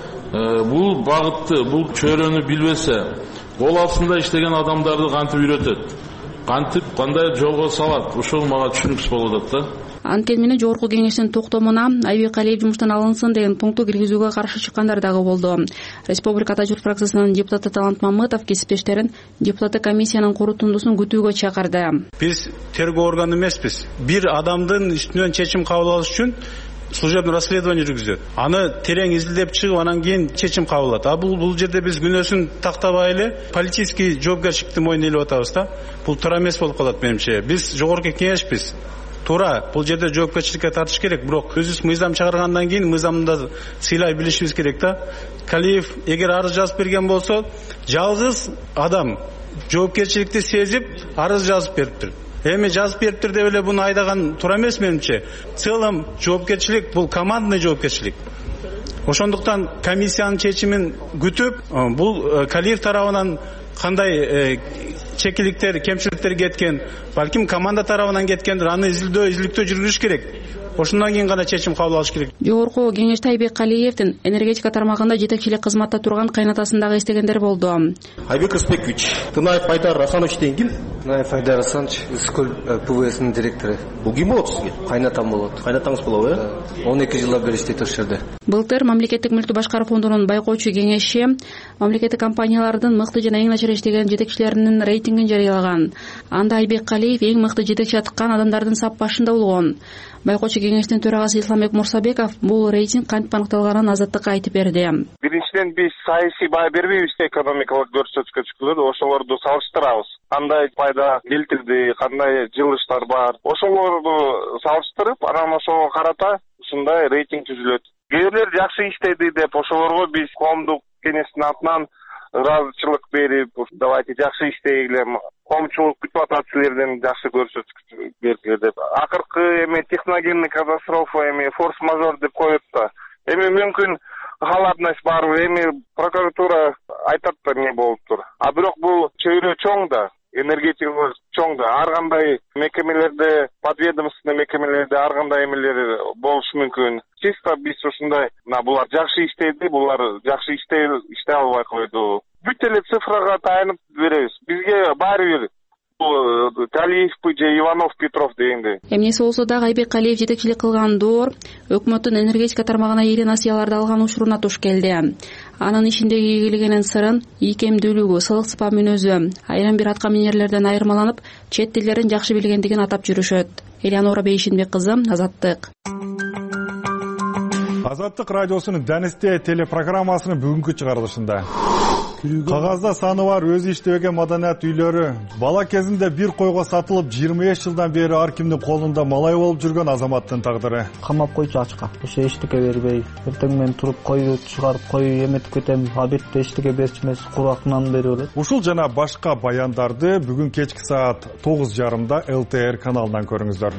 бул багытты, бул чөйрөнү билбесе, кол астында иштеген адамдарды кантип үйрөтөт, кантип кандай жолго салат, ошол мага түшүнүксүз болуп атат да. Анткени менен жогорку кеңештин токтомуна Айбек Алиев жумуштан алынсын деген пункту киргизүүгө каршы чыккандар дагы болду. Республика Атажурт фракциясынын депутаты Талант Мамытов кесиптештерин депутаттык комиссиянын корутундусун күтүүгө чакырды. Биз тергөө органы эмеспиз. Бир адамдын үстүнөн чечим кабыл алыш үчүн служебный расследование жүргүзөт. Аны терең изилдеп чыгып, анан кийин чечим кабыл алат. А бул бул жерде биз күнөөсүн тактабай эле политический жоопкерчиликти мойнуна илип атабыз да. Бул туура эмес болуп калат менимче. Биз жогорку кеңешпиз. Туура, бул жерде жоопкерчиликке тартыш керек, бирок өзүбүз мыйзам чыгаргандан кийин мыйзамды сыйлай билишибиз керек да. Калиев эгер арыз жазып берген болсо, жалгыз адам жоопкерчиликти сезип арыз жазып бериптир. Эми жазып бериптир деп эле буну айдаган туура эмес менимче. Целом жоопкерчилик бул командный жоопкерчилик. Ошондуктан комиссиянын чечимин күтүп, бул Калиев тарабынан кандай чекиликтер, кемчиликтер кеткен, балким команда тарабынан кеткендир, аны изилдөө, изилдөө жүргүзүш керек. Ошондон кийин гана чечим кабыл алыш керек. Жогорку кеңеште Айбек Калиевдин энергетика тармагында жетекчилик кызматта турган кайнатасын дагы эстегендер болду. Айбек Рысбекович, Тынаев Айдар Асанович деген ким? Тынаев Айдар Асанович, Искөл ПВСнин директору. Бул ким болот сизге? Кайнатам болот. Кайнатаңыз болобу, э? он эки жылдан бери иштейт ошол жерде. Былтыр мамлекеттик мүлктү башкаруу фондунун байкоочу кеңеши мамлекеттик компаниялардын мыкты жана эң начар иштеген жетекчилеринин рейтингин жарыялаган. Анда Айбек Калиев эң мыкты жетекчи аткан адамдардын сап башында болгон. Байкоочу кеңештин төрагасы Исламбек Мурсабеков бул рейтинг кантип аныкталганын Азаттыкка айтып берди. Биринчиден биз саясий баа бербейбиз, экономикалык көрсөткүчтөрдү, ошолорду салыштырабыз. Кандай пайда келтирди, кандай жылыштар бар, ошолорду салыштырып, анан ошого карата ушундай рейтинг түзүлөт. Кээ бирлер жакшы иштеди деп ошолорго биз коомдук кеңештин атынан ыраазычылык берип, давайте жакшы иштегиле, коомчулук күтүп атат силерден жакшы көрсөткүч бергиле деп. Акыркы эми техногенный катастрофа, эми форс-мажор деп коет да. Эми мүмкүн халатность барбы, эми прокуратура айтат да эмне болуптур. А бирок бул чөйрө чоң да, энергетика чоң да. Ар кандай мекемелерде, подведомственный мекемелерде ар кандай эмелер болушу мүмкүн. Чисто биз ушундай, булар жакшы иштейди, булар жакшы иштей иштей албай койду. Бүт эле цифрага таянып беребиз. Бизге баары бир Калиевпи же Иванов, Петров дегенде. Эмнеси болсо дагы Айбек Калиев жетекчилик кылган доор өкмөттүн энергетика тармагына ийри насыяларды алган учуруна туш келди. Анын ишиндеги ийгилигинин сырын ийкемдүүлүгү, сылык сыпа мүнөзү, айрым бир атка минерлерден айырмаланып, чет тилдерин жакшы билгендигин атап жүрүшөт. Элеонора Бейшинбек кызы, Азаттык. Азаттык радиосунун Данисте телепрограммасынын бүгүнкү чыгарылышында кагазда саны бар өзү иштебеген маданият үйлөрү, бала кезинде бир койго сатылып жыйырма беш жылдан бери ар кимдин колунда малай болуп жүргөн азаматтын тагдыры. Камап койчу ачка, ошо эчтеке бербей, эртең менен туруп койду чыгарып коюп эметип кетем, абетте эчтеке берчү эмес, курак нан берип элет. Ушул жана башка баяндарды бүгүн кечки саат тогуз жарымда эл тэ эр каналынан көрүңүздөр.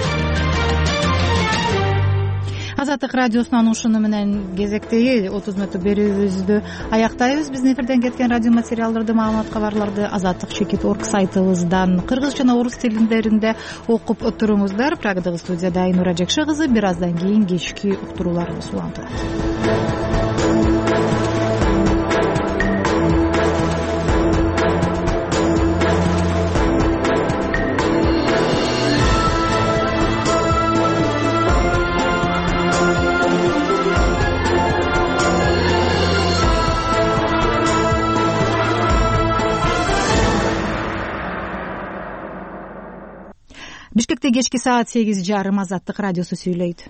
Азаттык радиосунун ушуну менен кезектеги отуз мүнөттүк берүүбүздү аяктайбыз. Биздин эфирден кеткен радио материалдарды, маалымат кабарларды азаттык чекит точка орг сайтыбыздан кыргыз жана орус тилдеринде окуп туруңуздар. Прагдагы студияда Айнура Жекши кызы. Бир аздан кийин кечки уктурууларыбыз улантылат. Бишкекте кечки саат сегиз жарым Азаттык радиосу сүйлөйт.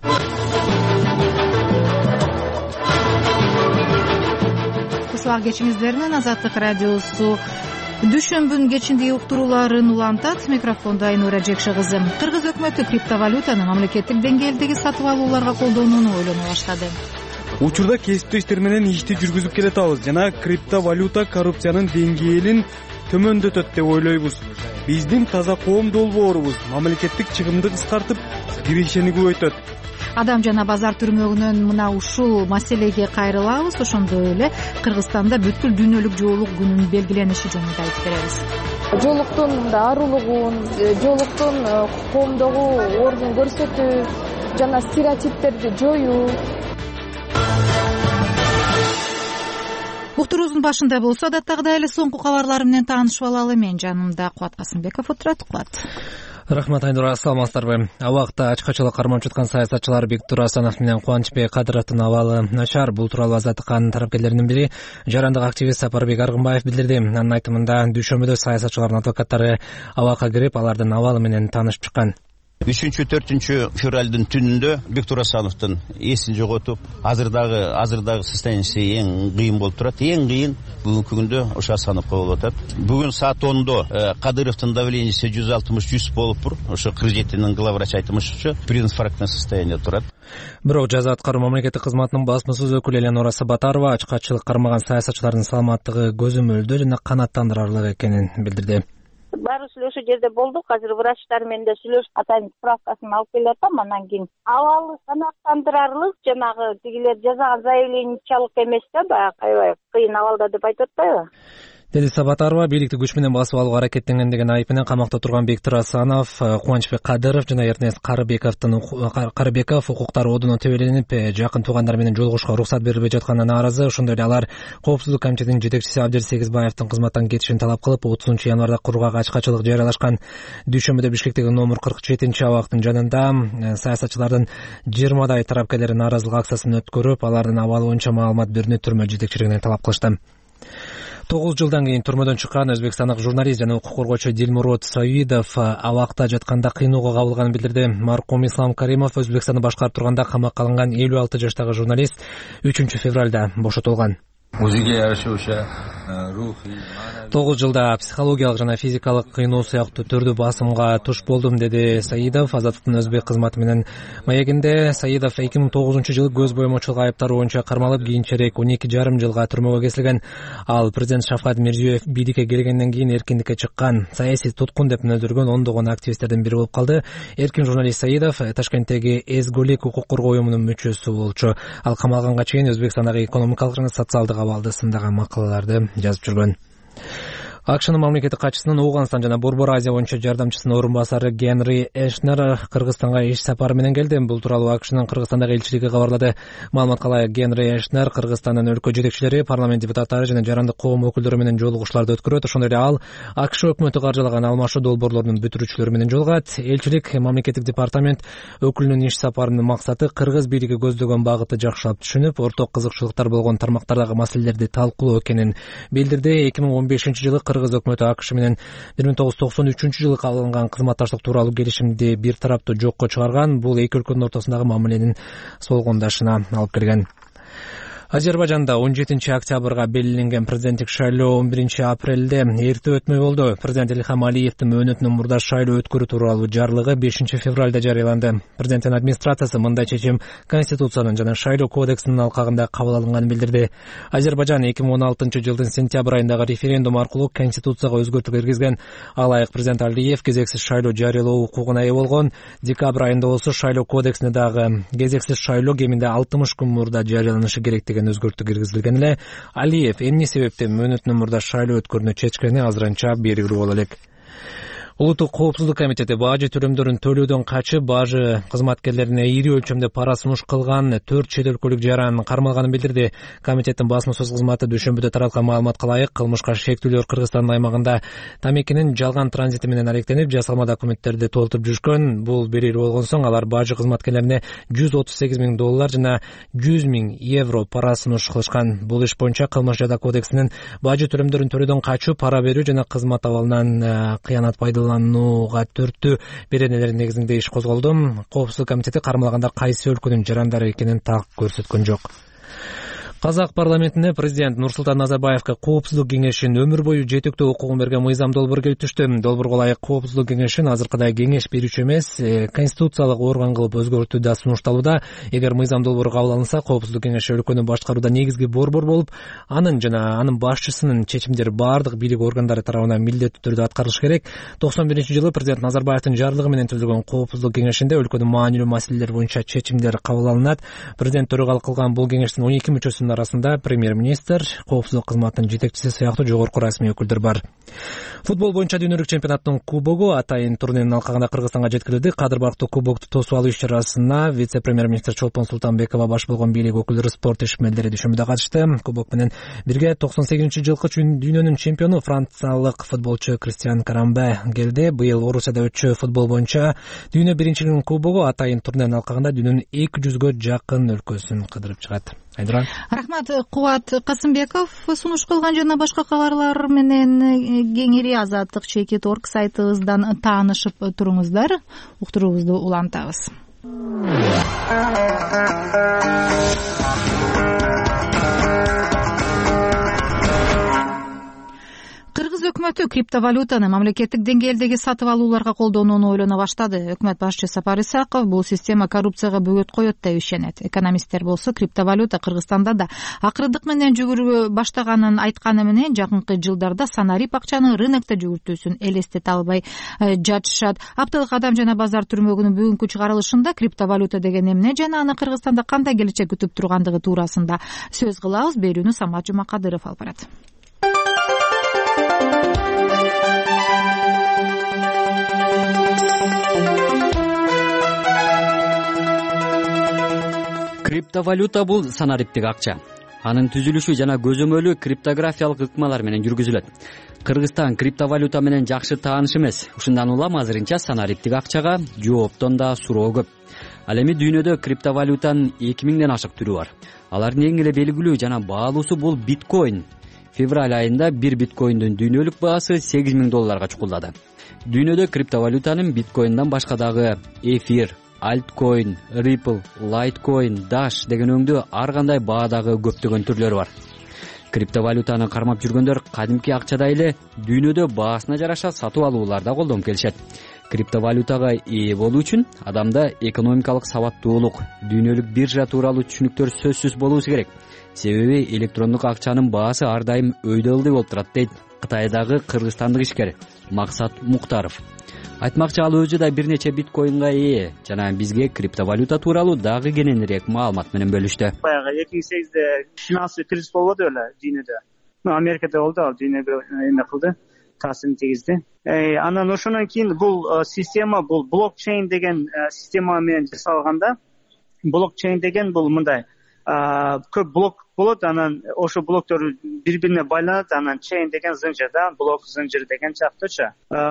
Кушулак кечиңиздер менен Азаттык радиосу дүйшөмбүнүн кечиндеги уктурууларын улантат. Микрофондо Айнура Жекши кызы. Кыргыз өкмөтү криптовалютаны мамлекеттик деңгээлдеги сатып алууларга колдонууну ойлоно баштады. Учурда кесиптештер менен ишти жүргүзүп келатабыз жана криптовалюта коррупциянын деңгээлин төмөндөтөт деп ойлойбуз. Биздин таза коом долбоорубуз мамлекеттик чыгымды кыскартып, киришени көбөйтөт. Адам жана базар түрмөгүнөн мына ушул маселеге кайрылабыз. Ошондой эле Кыргызстанда бүткүл дүйнөлүк жоолук күнүнүн белгилениши жөнүндө айтып беребиз. Жоолуктун мындай арулугун, жоолуктун коомдогу ордун көрсөтүү жана стереотиптерди жоюу. Уктуруубуздун башында болсо адаттагыдай эле соңку кабарлар менен таанышып алалы. Мен жанымда Кубат Касымбеков отурат. Кубат. Рахмат Айнура, саламатсыздарбы? Абакта ачкачылык кармап жаткан саясатчылар Бектур Асанов менен Кубанычбек Кадыровдун абалы начар. Бул тууралуу Азаттыктын тарапкерлеринин бири жарандык активист Сапарбек Аргынбаев билдирди. Анын айтымында дүйшөмбүдө саясатчылардын адвокаттары абакка кирип, алардын абалы менен таанышып чыккан. үчүнчү төртүнчү февралдын түнүндө Бектур Асановдун эсин жоготуп, азырдагы азырдагы состояниясы эң кыйын болуп турат. Эң кыйын бүгүнкү күндө ошо Асановго болуп атат. Бүгүн саат ондо Кадыровдун давлениеси жүз алтымыш жүз болуптур. Ошо кырк жетинин главврач айтымышча прединфарктный состояние турат. Бирок жаза аткаруу мамлекеттик кызматынын басмасөз өкүлү Эленора Сабатарова ачкачылык кармаган саясатчылардын саламаттыгы көзөмөлдүү жана канааттандырарлык экенин билдирди. Баарыбыз эле ошол жерде болдук. Азыр врачтар менен да сүйлөшүп атайын справкасын алып келатам. Анан кийин абалы канааттандырарлык, жанагы тигилер жазган заявлениячалык эмес да, баягы аябай кыйын абалда деп айтып атпайбы? Деди Сабатарова. Бийликти күч менен басып алууга аракеттенген деген айып менен камакта турган Бектур Асанов, Кубанычбек Кадыров жана Эрнест Карыбековдун Карыбеков укуктар одуна тебеленип, жакын туугандар менен жолугушууга уруксат берилбей жатканына нааразы. Ошондой эле алар Коопсуздук комитетинин жетекчиси Абдир Сегизбаевдин кызматтан кетишин талап кылып, отузунчу январда кургак ачкачылык жарыялашкан. Дүйшөмбүдө Бишкектеги номер кырк жетинчи абактын жанында саясатчылардын жыйырмадай тарапкерлери нааразылык акциясын өткөрүп, алардын абалы боюнча маалымат берүүнү түрмө жетекчилигине талап кылышты. тогуз жылдан кийин түрмөдөн чыккан өзбекстандык журналист жана укук коргоочу Дилмурод Саидов абакта жатканда кыйноого кабылганын билдирди. Маркум Ислам Каримов Өзбекстанды башкарып турганда камакка алынган элүү алты жаштагы журналист үчүнчү февралда бошотулган. Өзүгө yarashuvchi ruhiy тогуз жылда психологиялык жана физикалык кыйноо сыяктуу түрдүү басымга туш болдум, деди Саидов Азаттыктын өзбек кызматы менен маегинде. Саидов эки миң тогузунчу жылы көз боемочулук айыптары боюнча кармалып, кийинчерээк он эки жарым жылга түрмөгө кесилген. Ал президент Шавкат Мирзиёев бийликке келгенден кийин эркиндикке чыккан, саясий туткун деп мөлдөргөн ондогон активисттердин бири болуп калды. Эркин журналист Саидов Ташкенттеги Эзголик укук коргоо уюмунун мүчөсү болчу. Ал камалганга чейин Өзбекстандагы экономикалык жана социалдык абалды сындаган макалаларды жазып жүргөн. АКШнын мамлекеттик катчысынын Ооганстан жана Борбор Азия боюнча жардамчысынын орун басары Генри Эшнер Кыргызстанга иш сапары менен келди. Бул тууралуу АКШнын Кыргызстандагы элчилиги кабарлады. Маалыматка ылайык, Генри Эшнер Кыргызстандын өлкө жетекчилери, парламент депутаттары жана жарандык коом өкүлдөрү менен жолугушууларды өткөрөт. Ошондой эле ал АКШ өкмөтү каржылаган алмашуу долбоорлорунун бүтүрүүчүлөрү менен жолугат. Элчилик мамлекеттик департамент өкүлүнүн иш сапарынын максаты кыргыз бийлиги көздөгөн багытты жакшылап түшүнүп, орток кызыкчылыктар болгон тармактардагы маселелерди талкуулоо экенин билдирди. эки миң он бешинчи жылы Кыргыз өкмөтү АКШ менен бир миң тогуз жүз токсон үчүнчү жылы кабыл алынган кызматташтык тууралуу келишимди бир тараптуу жокко чыгарган. Бул эки өлкөнүн ортосундагы мамиленин солгондашына алып келген. Азербайжанда он жетинчи октябрга белгиленген президенттик шайлоо он биринчи апрелде эрте өтмөй болду. Президент Илхам Алиевдин мөөнөтүнөн мурда шайлоо өткөрүү тууралуу жарлыгы бешинчи февралда жарыяланды. Президенттин администрациясы мындай чечим Конституциянын жана шайлоо кодексинин алкагында кабыл алынганын билдирди. Азербайжан эки миң он алтынчы жылдын сентябрь айындагы референдум аркылуу Конституцияга өзгөртүү киргизген. Алайык президент Алиев кезексиз шайлоо жарыялоо укугуна ээ болгон. Декабрь айында болсо шайлоо кодексине дагы кезексиз шайлоо кеминде алтымыш күн мурда жарыяланышы керек деген өзгөртүү киргизилген эле. Алиев эмне себептен мөөнөтүнөн мурда шайлоо өткөрүүнү чечкени азырынча белгилүү боло элек. Улуттук коопсуздук комитети бажы төлөмдөрүн төлөөдөн качып, бажы кызматкерлерине ири өлчөмдө пара сунуш кылган төрт чет өлкөлүк жаран кармалганын билдирди. Комитеттин басма сөз кызматы дүйшөмбүдө тараткан маалыматка ылайык, кылмышка шектүүлөр Кыргызстандын аймагында тамекинин жалган транзити менен аректенип, жасалма документтерди толтуруп жүрүшкөн. Бул белгилүү болгон соң алар бажы кызматкерлерине жүз отуз сегиз миң доллар жана жүз миң евро пара сунуш кылышкан. Бул иш боюнча Кылмыш жаза кодексинин бажы төлөмдөрүн төлөөдөн качуу, пара берүү жана кызмат абалынан кыянат пайдалануу пайдаланууга түртүү беренелер негизинде иш козголду. Коопсуздук комитети кармалганда кайсы өлкөнүн жарандары экенин так көрсөткөн жок. Казак парламентине президент Нурсултан Назарбаевга Коопсуздук кеңешин өмүр бою жетектөө укугун берген мыйзам долбоор келип түштү. Долбоорго ылайык Коопсуздук кеңешин азыркыдай кеңеш берүүчү эмес, конституциялык орган кылып өзгөртүү да сунушталууда. Эгер мыйзам долбоору кабыл алынса, Коопсуздук кеңеши өлкөнү башкарууда негизги борбор болуп, анын жана анын башчысынын чечимдери бардык бийлик органдары тарабынан милдеттүү түрдө аткарылышы керек. токсон биринчи жылы президент Назарбаевдин жарлыгы менен түзүлгөн Коопсуздук кеңешинде өлкөнүн маанилүү маселелер боюнча чечимдер кабыл алынат. Президент төрагалык кылган бул кеңештин он эки мүчөсүнүн арасында премьер-министр, коопсуздук кызматынын жетекчиси сыяктуу жогорку расмий өкүлдөр бар. Футбол боюнча дүйнөлүк чемпионаттын кубогу атайын турниринин алкагында Кыргызстанга жеткирилди. Кадыр Бактуу кубокту тосуп алуу иш-чарасына вице-премьер-министр Чолпон Султанбекова баш болгон бийлик өкүлдөрү, спорт ишмерлери düşөмүдө катышты. Кубок менен бирге токсон сегизинчи жылкы дүйнөнүн чемпиону франциялык футболчу Кристиан Карамбе келди. Быйыл Орусияда өтчү футбол боюнча дүйнө биринчилигинин кубогу атайын турниринин алкагында дүйнөнүн эки жүзгө жакын өлкөсүн кыдырып чыгат. Айдыран. Рахмат, Кубат Касымбеков сунуш кылган жана башка кабарлар менен кеңири Азаттык чекит орг сайтыбыздан таанышып туруңуздар. Уктуруубузду улантабыз. Кыргыз өкмөтү криптовалютаны мамлекеттик деңгээлдеги сатып алууларга колдонууну ойлоно баштады. Өкмөт башчысы Сапар Исаков бул система коррупцияга бөгөт коет деп ишенет. Экономисттер болсо криптовалюта Кыргызстанда да акырындык менен жүгүрүп баштаганын айтканы менен жакынкы жылдарда санарип акчаны рынокто жүгүртүүсүн элестете албай жатышат. Апталык адам жана базар түрмөгүнүн бүгүнкү чыгарылышында криптовалюта деген эмне жана аны Кыргызстанда кандай келечек күтүп тургандыгы туурасында сөз кылабыз. Берүүнү Самат Жумакадыров алып барат. Криптовалюта бул санариптик акча. Анын түзүлүшү жана көзөмөлү криптографиялык ыкмалар менен жүргүзүлөт. Кыргызстан криптовалюта менен жакшы тааныш эмес. Ушундан улам азырынча санариптик акчага жооптон да суроо көп. Ал эми дүйнөдө криптовалютанын эки миңден ашык түрү бар. Алардын эң эле белгилүү жана баалуусу бул биткоин. Февраль айында бир биткоиндин дүйнөлүк баасы сегиз миң долларга чукулдады. Дүйнөдө криптовалютанын биткоинден башка дагы эфир, Altcoin, Ripple, Litecoin, Dash деген өңдүү ар кандай баадагы көптөгөн түрлөрү бар. Криптовалютаны кармап жүргөндөр кадимки акчадай эле дүйнөдө баасына жараша сатып алууларда колдонуп келишет. Криптовалютага ээ болуу үчүн адамда экономикалык сабаттуулук, дүйнөлүк биржа тууралуу түшүнүктөр сөзсүз болуусу керек. Себеби электрондук акчанын баасы ар дайым өйдө ылдый болуп турат дейт Кытайдагы кыргызстандык ишкер Максат Муктаров. Айтмакчы ал өзү да бир нече биткоинга ээ жана бизге криптовалюта тууралуу дагы кененирээк маалымат менен бөлүштү. Баягы эки миң сегизде финансылык кризис болду эле дүйнөдө. Америкада болду, ал дүйнөгө эме кылды, таасирин тийгизди. Анан ошондон кийин бул система, бул блокчейн деген система менен жасалганда, блокчейн деген бул мындай көп блок болот, анан ошо блоктор бири-бирине байланат, анан чейн деген зыңжыр да, блок зыңжыр деген сыяктуучу.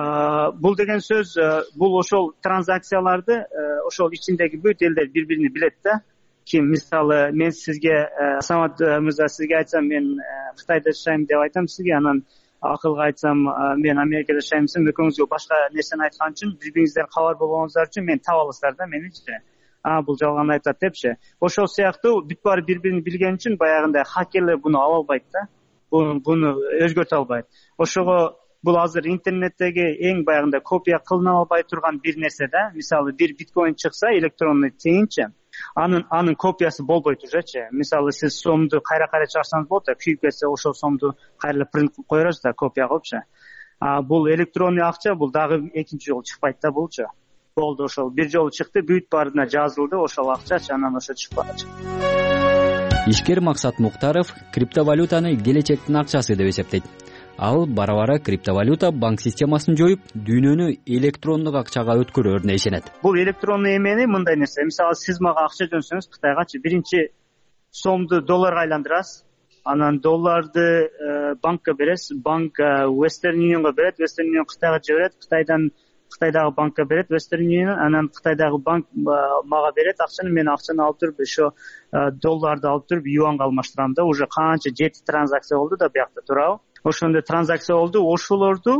Бул деген сөз, бул ошол транзакцияларды ошол ичиндеги бүт элдер бири-бирин билет да. Ким, мисалы, мен сизге, Самат мырза, сизге айтсам, мен Кытайда жашайм деп айтам сизге, анан акылга айтсам, мен Америкада жашайм десем, экөөңүзгө башка нерсени айткан үчүн, бири-бириңиздер кабар болгонуңуздар үчүн мени таба аласыздар да, меничи. А, бул жалган айтат депчи. Ошол сыяктуу бүт баары бири-бирин билген үчүн баягындай хакерлер буну ала албайт да. Буну өзгөртө албайт. Ошого бул азыр интернеттеги эң баягындай копия кылына албай турган бир нерсе да. Мисалы, бир биткоин чыкса, электронный тиынчы, анын анын копиясы болбойт ужачы. Мисалы, сиз сомду кайра-кайра чыгарсаңыз болот да, күйүп кетсе ошол сомду кайра принт кылып коерсуз да, копия кылыпчы. А бул электронный акча, бул дагы экинчи жолу чыкпайт да булчу. Болду, ошол бир жолу чыкты, бүт баарына жазылды, ошол акча анан ошо чыкпады. Ишкер Максат Муктаров криптовалютаны келечектин акчасы деп эсептейт. Ал бара-бара криптовалюта банк системасын жоюп, дүйнөнү электрондук акчага өткөрөрүнө ишенет. Бул электронный эмени мындай нерсе. Мисалы, сиз мага акча жөнсөңүз Кытайгачы, биринчи сомду долларга айландырасыз, анан долларды банкка бересиз, банк Western Unionга берет, Western Union Кытайга жиберет, Кытайдан Кытайдагы банкка берет, Western Union, анан Кытайдагы банк мага берет акчаны, мен акчаны алып туруп, ошо долларды алып туруп юанга алмаштырам да. Уже канча жети транзакция болду да биякта, туурабы? Ошондой транзакция болду, ошолорду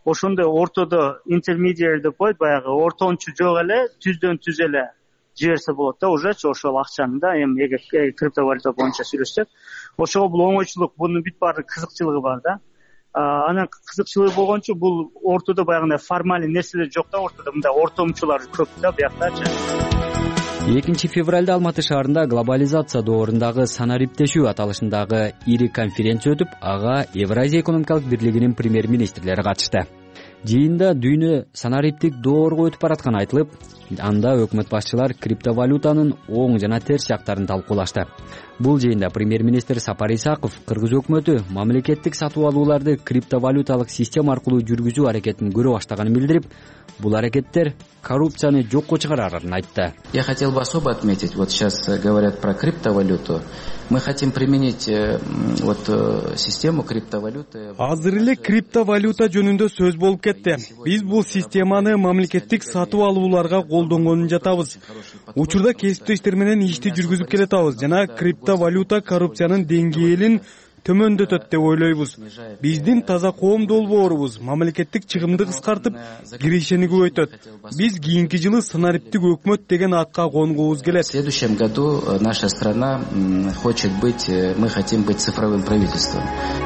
ошондой ортодо интермедиар деп коет, баягы ортончу жок эле түздөн түз эле жиберсе болот да, ужечи ошол акчаны да. Эми эгер криптовалюта боюнча сүйлөшсөк, ошого бул оңойчулук, бунун бүт баары кызыкчылыгы бар да. Анан кызыкчылыгы болгончу бул ортодо баягындай формальный нерселер жок да, ортодо мындай ортомчулар көп да бияктачы. экинчи февралда Алматы шаарында глобализация доорундагы санариптешүү аталышындагы ири конференция өтүп, ага Евразия экономикалык бирлигинин премьер-министрлери катышты. Жыйында дүйнө санариптик доорго өтүп баратканы айтылып, анда өкмөт башчылар криптовалютанын оң жана терс жактарын талкуулашты. Бул жыйында премьер-министр Сапар Исаков Кыргыз өкмөтү мамлекеттик сатып алууларды криптовалюталык система аркылуу жүргүзүү аракетин көрө баштаганын билдирип, бул аракеттер коррупцияны жокко чыгарарын айтты. Я хотел бы особо отметить, вот сейчас говорят про криптовалюту. Мы хотим применить вот систему криптовалюты. Азыр эле криптовалюта жөнүндө сөз болуп кетти. Биз бул системаны мамлекеттик сатып алууларга колдонгонун жатабыз. Учурда кесиптеш иштер менен ишти жүргүзүп келатабыз жана криптовалюта коррупциянын деңгээлин төмөндөтөт деп ойлойбуз. Биздин таза коом долбоорубуз мамлекеттик чыгымды кыскартып, киришени көбөйтөт. Биз кийинки жылы санариптик өкмөт деген атка конгубуз келет. В следующем году наша страна хочет быть, мы хотим быть цифровым правительством.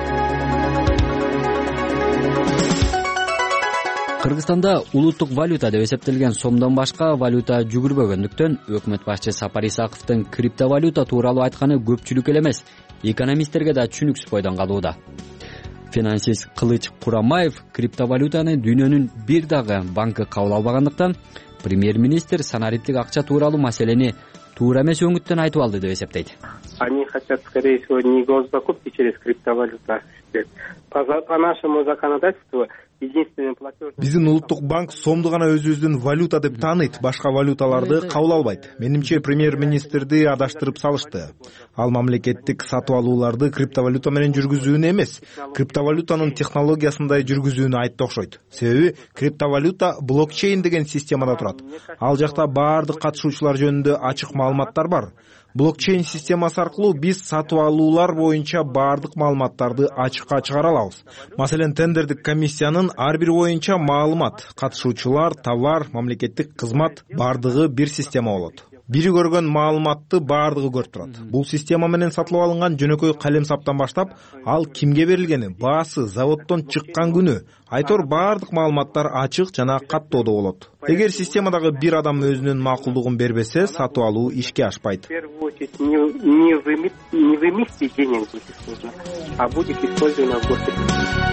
Кыргызстанда улуттук валюта деп эсептелген сомдон башка валюта жүгүрбөгөндүктөн өкмөт башчы Сапар Исаковдун криптовалюта тууралуу айтканы көпчүлүк эле эмес, экономисттерге да түшүнүксүз бойдон калууда. Финансист Кылыч Курамаев криптовалютаны дүйнөнүн бир дагы банкы кабыл албагандыктан премьер-министр санариптик акча тууралуу маселени туура эмес өңүттөн айтып алды деп эсептейт. Они хотят, скорее всего, не госзакупки через криптовалюту. По нашему законодательству единственный платеж... Биздин улуттук банк сомду гана өзүбүздүн валюта деп тааныйт, башка валюталарды кабыл албайт. Менимче премьер-министрди адаштырып салышты. Ал мамлекеттик сатып алууларды криптовалюта менен жүргүзүүнү эмес, криптовалютанын технологиясындай жүргүзүүнү айтты окшойт. Себеби криптовалюта блокчейн деген системада турат. Ал жакта баардык катышуучулар жөнүндө ачык маалыматтар бар. Блокчейн системасы аркылуу биз сатып алуулар боюнча баардык маалыматтарды ачыкка чыгара алабыз. Маселен, тендердик комиссиянын ар бир боюнча маалымат, катышуучулар, товар, мамлекеттик кызмат баардыгы бир система болот. Бири көргөн маалыматты баардыгы көрүп турат. Бул система менен сатылып алынган жөнөкөй калем саптан баштап, ал кимге берилгени, баасы, заводдон чыккан күнү, айтор баардык маалыматтар ачык жана каттоодо болот. Эгер системадагы бир адам өзүнүн макулдугун бербесе, сатып алуу ишке ашпайт. В первую очередь не вымести денег будет сложно, а будет использовано в госсекторе.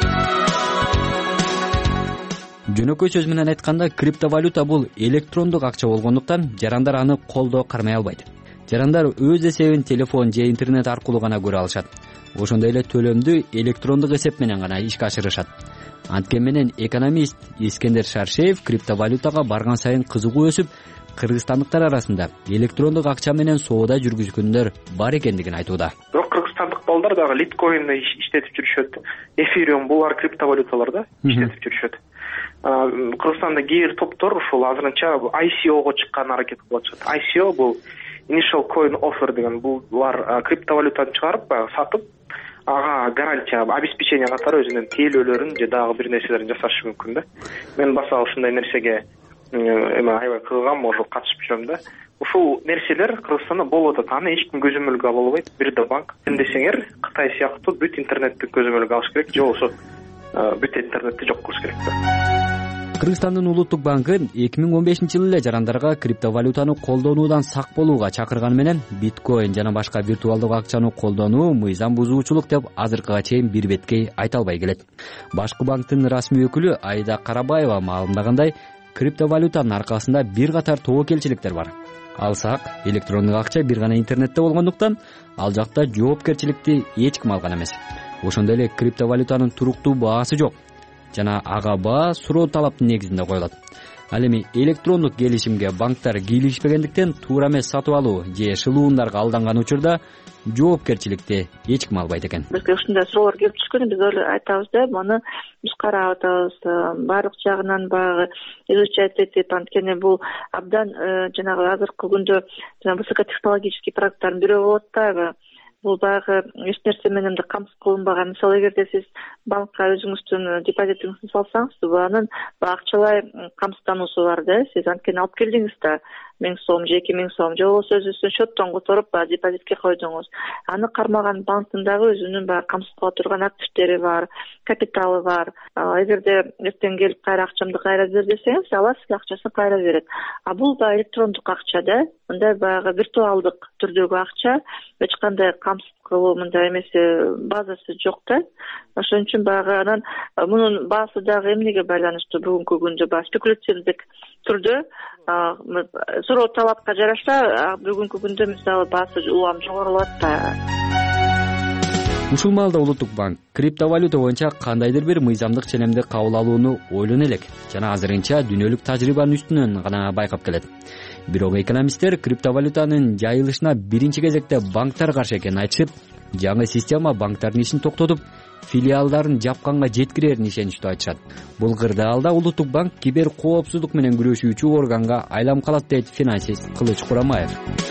Жөнөкөй сөз менен айтканда, криптовалюта бул электрондук акча болгондуктан жарандар аны колдо кармай албайт. Жарандар өз эсебин телефон же интернет аркылуу гана көрө алышат. Ошондой эле төлөмдү электрондук эсеп менен гана ишке ашырышат. Анткени менен экономист Искендер Шаршеев криптовалютага барган сайын кызыгуу өсүп, кыргызстандыктар арасында электрондук акча менен соода жүргүзгөндөр бар экендигин айтууда. Бирок кыргызстандык балдар дагы литкоинди иштетип жүрүшөт. Эфириум булар криптовалюталар да иштетип жүрүшөт. Кыргызстанда кээ бир топтор ушул азырынча ай си оого чыккан аракет кылып атышат. ай си о бул Initial Coin Offer деген, булар криптовалютаны чыгарып, сатып, ага гарантия, обеспечение катары өзүнүн тейлөөлөрүн же дагы бир нерселерин жасашы мүмкүн да. Мен баса ушундай нерсеге эме аябай кызыгам, ошо катышып жүрөм да. Ушул нерселер Кыргызстанда болуп атат. Аны эч ким көзөмөлгө ала албайт. Бир да банк. Десеңер, Кытай сыяктуу бүт интернетти көзөмөлгө алыш керек, же болбосо бүт интернетти жок кылыш керек да. Кыргызстандын улуттук банкы эки миң он бешинчи жылы эле жарандарга криптовалютаны колдонуудан сак болууга чакырганы менен биткоин жана башка виртуалдык акчаны колдонуу мыйзам бузуучулук деп азыркыга чейин бир беткей айта албай келет. Башкы банктын расмий өкүлү Айда Карабаева маалымдагандай, криптовалютанын аркасында бир катар тобокелчиликтер бар. Алсак, электрондук акча бир гана интернетте болгондуктан, ал жакта жоопкерчиликти эч ким алган эмес. Ошондой эле криптовалютанын туруктуу баасы жок жана ага баа суроо талаптын негизинде коюлат. Ал эми электрондук келишимге банктар кийлигишпегендиктен туура эмес сатып алуу же шылуундарга алданган учурда жоопкерчиликти эч ким албайт экен. Бизге ушундай суроолор келип түшкөн, биз айтабыз да, муну биз карап атабыз, баардык жагынан баягы изучать этип, анткени бул абдан жанагы азыркы күндө жана высокотехнологический продукттардын бирөө болот да. бул баягы эч нерсе менен да камсыз кылынбаган. Мисалы эгерде сиз банкка өзүңүздүн депозитиңизди салсаңыз, бул анын акчалай камсыздануусу бар да. Сиз анткени алып келдиңиз да миң сом же эки миң сом, же болбосо өзүңүздүн счеттон которуп баягы депозитке койдуңуз. Аны кармаган банктын дагы өзүнүн баягы камсыз кыла турган активдери бар, капиталы бар. Эгерде эртең келип кайра акчамды кайра бер десеңиз, алар сизге акчасын кайра берет. А бул баягы электрондук акча да, мындай баягы виртуалдык түрдөгү акча, эч кандай камсыз кылуу мындай эмеси базасы жок да. Ошон үчүн баягы анан мунун баасы дагы эмнеге байланыштуу бүгүнкү күндө баягы спекулятивдик түрдө суроо талапка жараша бүгүнкү күндө мисалы баасы улам жогорулап атат. Ушул маалда Улуттук банк криптовалюта боюнча кандайдыр бир мыйзамдык ченемди кабыл алууну ойлоно элек жана азырынча дүйнөлүк тажрыйбанын үстүнөн гана байкап келет. Бирок экономисттер криптовалютанын жайылышына биринчи кезекте банктар каршы экенин айтышып, жаңы система банктардын ишин токтотуп, филиалдарын жапканга жеткирерин ишеничтүү айтышат. Бул кырдаалда Улуттук банк кибер коопсуздук менен күрөшүүчү органга айлам калат дейт финансист Кылыч Курамаев.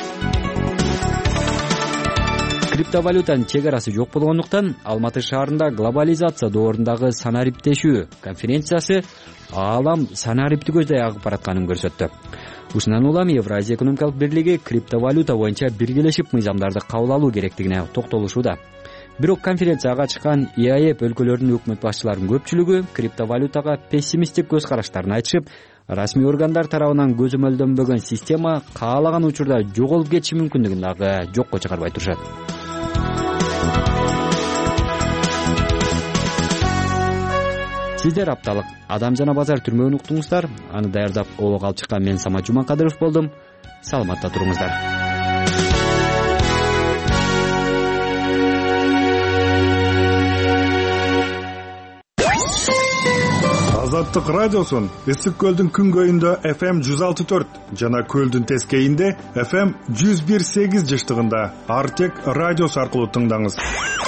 Криптовалютанын чек арасы жок болгондуктан Алматы шаарында глобализация доорундагы санариптешүү конференциясы аалам санарипти көздөй агып баратканын көрсөттү. Ушундан улам Евразия экономикалык бирлиги криптовалюта боюнча биргелешип мыйзамдарды кабыл алуу керектигине токтолушууда. Бирок конференцияга катышкан и а эп өлкөлөрүнүн өкмөт башчыларынын көпчүлүгү криптовалютага пессимисттик көз караштарын айтышып, расмий органдар тарабынан көзөмөлдөнбөгөн система каалаган учурда жоголуп кетиши мүмкүндүгүн дагы жокко чыгарбай турушат. Сиздер апталык Адам жана базар түрмөгүн уктуңуздар. Аны даярдап оолуга алып чыккан мен Самат Жумакадыров болдум. Саламатта туруңуздар. Азаттык радиосун Ысык көлдүн күнгөйүндө эф эм жүз алты төрт жана көлдүн тескейинде эф эм жүз бир сегиз жыштыгында Артек радиосу аркылуу тыңдаңыз.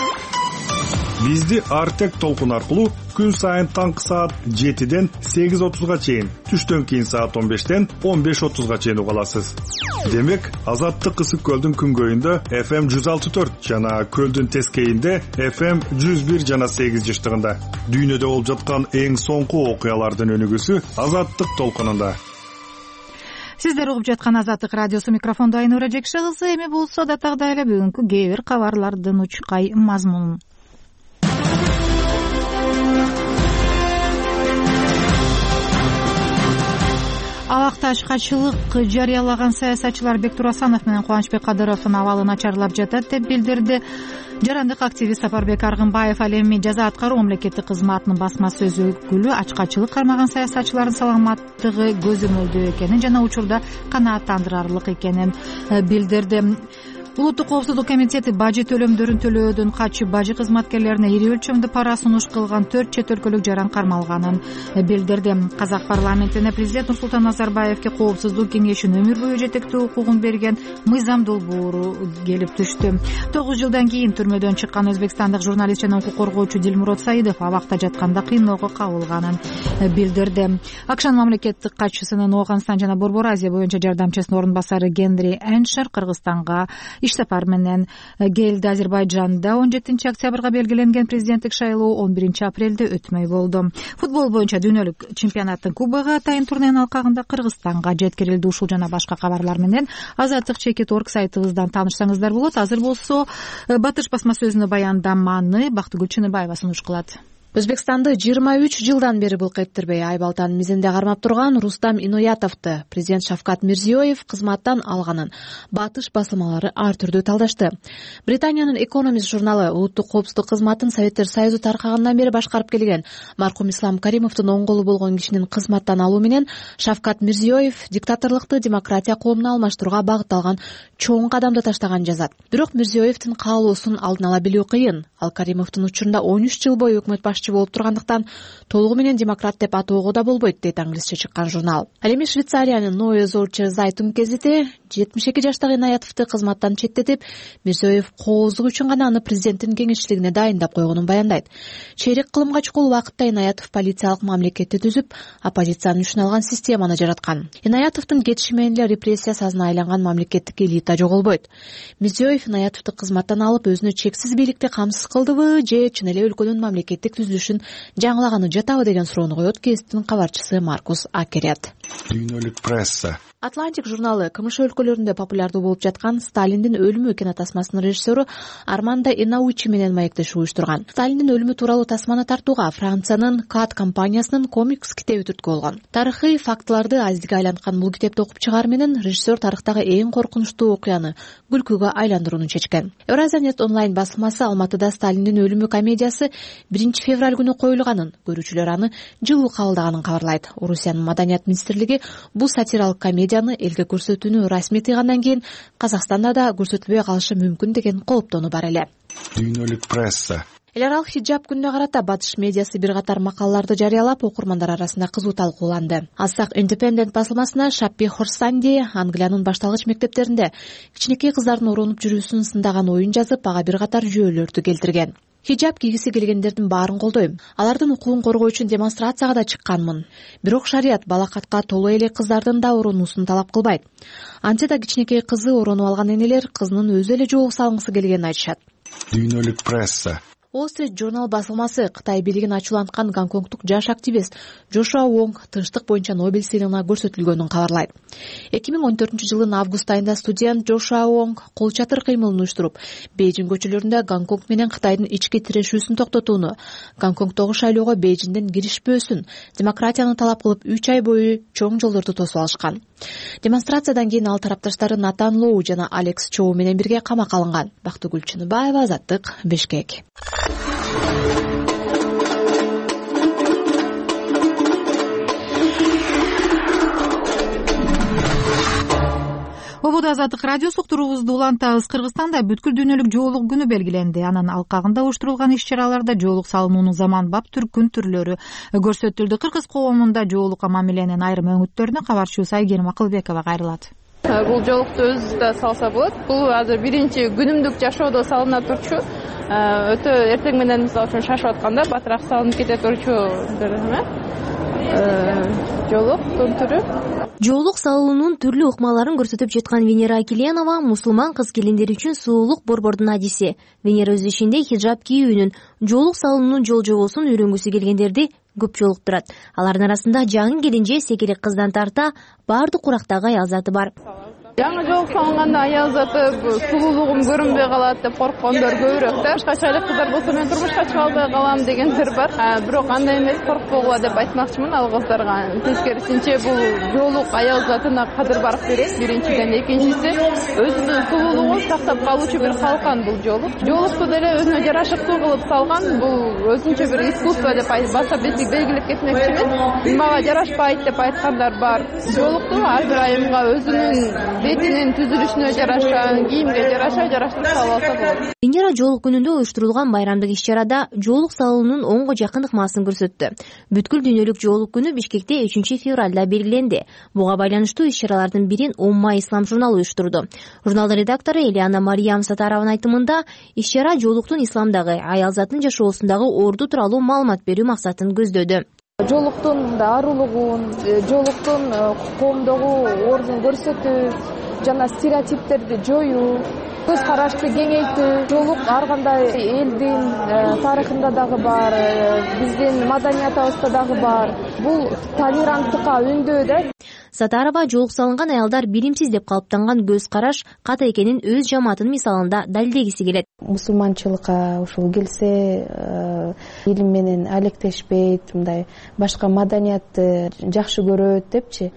Бизди Артек толкун аркылуу күн сайын таңкы саат жетиден сегиз отузга чейин, түштөн кийин саат он бештен он беш отузга чейин уга аласыз. Демек, Азаттык Ысык көлдүн күнгөйүндө эф эм жүз алты төрт жана көлдүн тескейинде эф эм жүз бир жана сегиз жыштыгында. Дүйнөдө болуп жаткан эң соңку окуялардын өнүгүүсү Азаттык толкунунда. Сиздер угуп жаткан Азаттык радиосу, микрофондо Айнура Жекши кызы. Эми болсо да тагда эле бүгүнкү кээ бир кабарлардын учкай мазмунун. Абакта ачкачылык жарыялаган саясатчылар Бектур Асанов менен Кубанычбек Кадыровдун абалы начарлап жатат деп билдирди. Жарандык активист Сапарбек Аргынбаев ал эми жаза аткаруу мамлекеттик кызматынын басма сөз өкүлү ачкачылык кармаган саясатчылардын саламаттыгы көзөмөлдөө экенин жана учурда канааттандырарлык экенин билдирди. Улуттук коопсуздук комитети бажы төлөмдөрүн төлөөдөн качып бажы кызматкерлерине ири өлчөмдө пара сунуш кылган төрт чет өлкөлүк жаран кармалганын билдирди. Казак парламентине президент Нурсултан Назарбаевке коопсуздук кеңешинин өмүр бою жетектүү укугун берген мыйзам долбоору келип түштү. тогуз жылдан кийин түрмөдөн чыккан өзбекстандык журналист жана укук коргоочу Дилмурод Саидов абакта жатканда кыйноого кабылганын билдирди. АКШнын мамлекеттик катчысынын Ооганстан жана Борбор Азия боюнча жардамчысынын орун басары Генри Эншер Кыргызстанга иш сапар менен келди. Азербайжанда он жетинчи октябрга белгиленген президенттик шайлоо он биринчи апрелде өтмөй болду. Футбол боюнча дүйнөлүк чемпионаттын кубогу атайын турненин алкагында Кыргызстанга жеткирилди. Ушул жана башка кабарлар менен азаттык чекит орг сайтыбыздан таанышсаңыздар болот. Азыр болсо Батыш басма сөзүнө баяндаманы Бактыгүл Чыныбаева сунуш кылат. Өзбекстанды жыйырма үч жылдан бери былкыттырбай айбалтанын мизинде кармап турган Рустам Иноятовду президент Шавкат Мирзиёев кызматтан алганын Батыш басылмалары ар түрдүү талдашты. Британиянын Economist журналы улуттук коопсуздук кызматын Советтер Союзу таркагандан бери башкарып келген маркум Ислам Каримовдун оң колу болгон кишинин кызматтан алуу менен Шавкат Мирзиёев диктаторлукту демократия коомуна алмаштырууга багытталган чоң кадамды таштаган жазат. Бирок Мирзиёевдин каалоосун алдын ала билүү кыйын. Ал Каримовдун учурунда он үч жыл бою өкмөт башчы болуп тургандыктан толугу менен демократ деп атоого да болбойт дейт англисче чыккан журнал. Ал эми Швейцариянын Neue Zürcher Zeitung гезити жетимиш эки жаштагы Инаятовду кызматтан четтетип, Мирзиёев коозлук үчүн гана аны президенттин кеңешчилигине дайындап койгонун баяндайт. Чейрек кылымга чукул убакытта Инаятов полициялык мамлекетти түзүп, оппозициянын үчүн алган системаны жараткан. Инаятовдун кетиши менен эле репрессия сазына айланган мамлекеттик элита жоголбойт. Мирзиёев Инаятовду кызматтан алып, өзүнө чексиз бийликти камсыз кылдыбы же чын эле өлкөнүн мамлекеттик түзүлүшүн жаңылаганы жатабы деген суроону коет КСДин кабарчысы Маркус Акерят. Дүйнөлүк пресса. Атлантик журналы КМШ өлкөлөрүндө популярдуу болуп жаткан Сталиндин өлүмү кинотасмасынын режиссеру Армандо Инаучи менен маектешүү уюштурган. Сталиндин өлүмү тууралуу тасманы тартууга Франциянын Кат компаниясынын комикс китеби түрткү болгон. Тарыхый фактыларды аздикке айланткан бул китепти окуп чыгаар менен режиссер тарыхтагы эң коркунучтуу окуяны күлкүгө айландырууну чечкен. Евразиянет онлайн басылмасы Алматыда Сталиндин өлүмү комедиясы биринчи февраль күнү коюлганын, көрүүчүлөр аны жылуу кабылдаганын кабарлайт. Орусиянын маданият министрлиги бул сатиралык комедияны элге көрсөтүүнү расмий тыйгандан кийин Казакстанда да көрсөтүлбөй калышы мүмкүн деген кооптонуу бар эле. Дүйнөлүк пресса. Эл аралык хиджаб күнүнө карата Батыш медиасы бир катар макалаларды жарыялап, окурмандар арасында кызуу талкууланды. Алсак Independent басылмасына Шаппи Хорсанди Англиянын башталгыч мектептеринде кичинекей кыздардын оронуп жүрүүсүн сындаган оюн жазып, ага бир катар жүйөлөрдү келтирген. Хиджаб кийгиси келгендердин баарын колдойм. Алардын укугун коргоо үчүн демонстрацияга да чыкканмын. Бирок шарият балакатка толуу элек кыздардын да оронуусун талап кылбайт. Антсе да кичинекей кызы оронуп алган энелер кызынын өзү эле жоолук салгысы келгенин айтышат. Дүйнөлүк пресса. Wall Street Journal басылмасы Кытай бийлигин ачууланткан гонконгдук жаш активист Джошуа Вонг тынчтык боюнча Нобель сыйлыгына көрсөтүлгөнүн кабарлайт. эки миң он төртүнчү жылдын август айында студент Джошуа Вонг кол чатыр кыймылын уюштуруп, Бейжиң көчөлөрүндө Гонконг менен Кытайдын ички тирешүүсүн токтотууну, Гонконгдогу шайлоого Бейжиңден киришпөөсүн, демократияны талап кылып үч ай бою чоң жолдорду тосуп алышкан. Демонстрациядан кийин ал тарапташтары Натан Лоу жана Алекс Чоу менен бирге камакка алынган. Бактыгүл Чыныбаева, Азаттык, Бишкек. Ободо Азаттык радиосу уктуруубузду улантабыз. Кыргызстанда бүткүл дүйнөлүк жоолук күнү белгиленди. Анын алкагында уюштурулган иш-чараларда жоолук салынуунун заманбап түркүн түрлөрү көрсөтүлдү. Кыргыз коомунда жоолукка мамиленин айрым өңүттөрүнө кабарчыбыз Айгерим Акылбекова кайрылат. Бул жоолукту өзүбүз да салса болот. Бул азыр биринчи күнүмдүк жашоодо салына турчу. Өтө эртең менен мисалы үчүн шашып атканда батыраак салынып кете турчу жоолук түрү. Жоолук салуунун түрлүү ыкмаларын көрсөтүп жаткан Венера Акиленова мусулман кыз келиндер үчүн суулук борбордун адиси. Венера өз ишинде хиджаб кийүүнүн, жоолук салуунун жол жобосун үйрөнгүсү келгендерди көп жолуктурат. Алардын арасында жагын келинже секерек кыздан тарта баардык курактагы аял заты бар. Жаңы жоолук салынганда аял заты сулуулугум көрүнбөй калат деп корккондор көбүрөөк да. Башкача эле кыздар болсо мен турмушка чыга албай калам дегендер бар. Бирок андай эмес, коркпогула деп айтмакчымын ал кыздарга. Тескерисинче бул жоолук аял затына кадыр барк берет. Биринчиден, экинчиси өзүнүн сулуулугун сактап калуучу бир калкан бул жоолук. Жоолукту деле өзүнө жарашыктуу кылып салган. Бул өзүнчө бир искусство деп баса белгилеп кетмекчимин. Мага жарашпайт деп айткандар бар. Жоолукту ар бир айымга өзүнүн бетинин түзүлүшүнө жараша, кийимге жараша жараштырып салып алса болот. Венера жоолук күнүндө уюштурулган байрамдык иш-чарада жоолук салуунун онго жакын ыкмасын көрсөттү. Бүткүл дүйнөлүк жоолук күнү Бишкекте үчүнчү февралда белгиленди. Буга байланыштуу иш-чаралардын бирин Умма Ислам журналы уюштурду. Журналдын редактору Элиана Мариям Сатарованын айтымында, иш-чара жоолуктун исламдагы аял затын жашоосундагы орду тууралуу маалымат берүү максатын көздөдү. Жоолуктун арулугун, жоолуктун коомдогу ордун көрсөтүү жана стереотиптерди жоюу, көз карашты кеңейтүү. Жоолук ар кандай элдин тарыхында дагы бар, биздин маданиятыбызда дагы бар. Бул толеранттыкка үндөө да. Сатарова жоолук салынган аялдар билимсиз деп калыптанган көз караш ката экенин өз жамаатынын мисалында далилдегиси келет. Мусулманчылыкка ушул келсе илим менен алектешпейт, мындай башка маданиятты жакшы көрөт депчи,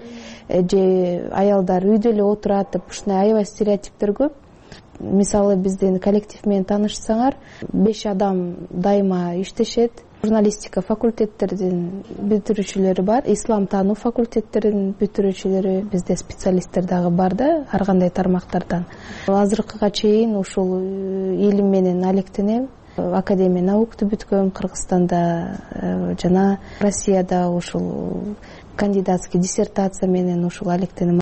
же аялдар үйдө эле отурат деп ушундай аябай стереотиптер көп. Мисалы биздин коллектив менен таанышсаңар, беш адам дайыма иштешет. Журналистика факультеттердин бүтүрүүчүлөрү бар, ислам таануу факультеттеринин бүтүрүүчүлөрү, бизде специалисттер дагы бар да, ар кандай тармактардан. Азыркыга чейин ушул илим менен алектенем. Академия наукту бүткөм Кыргызстанда жана Россияда ушул кандидатский диссертация менен ушул алектенем.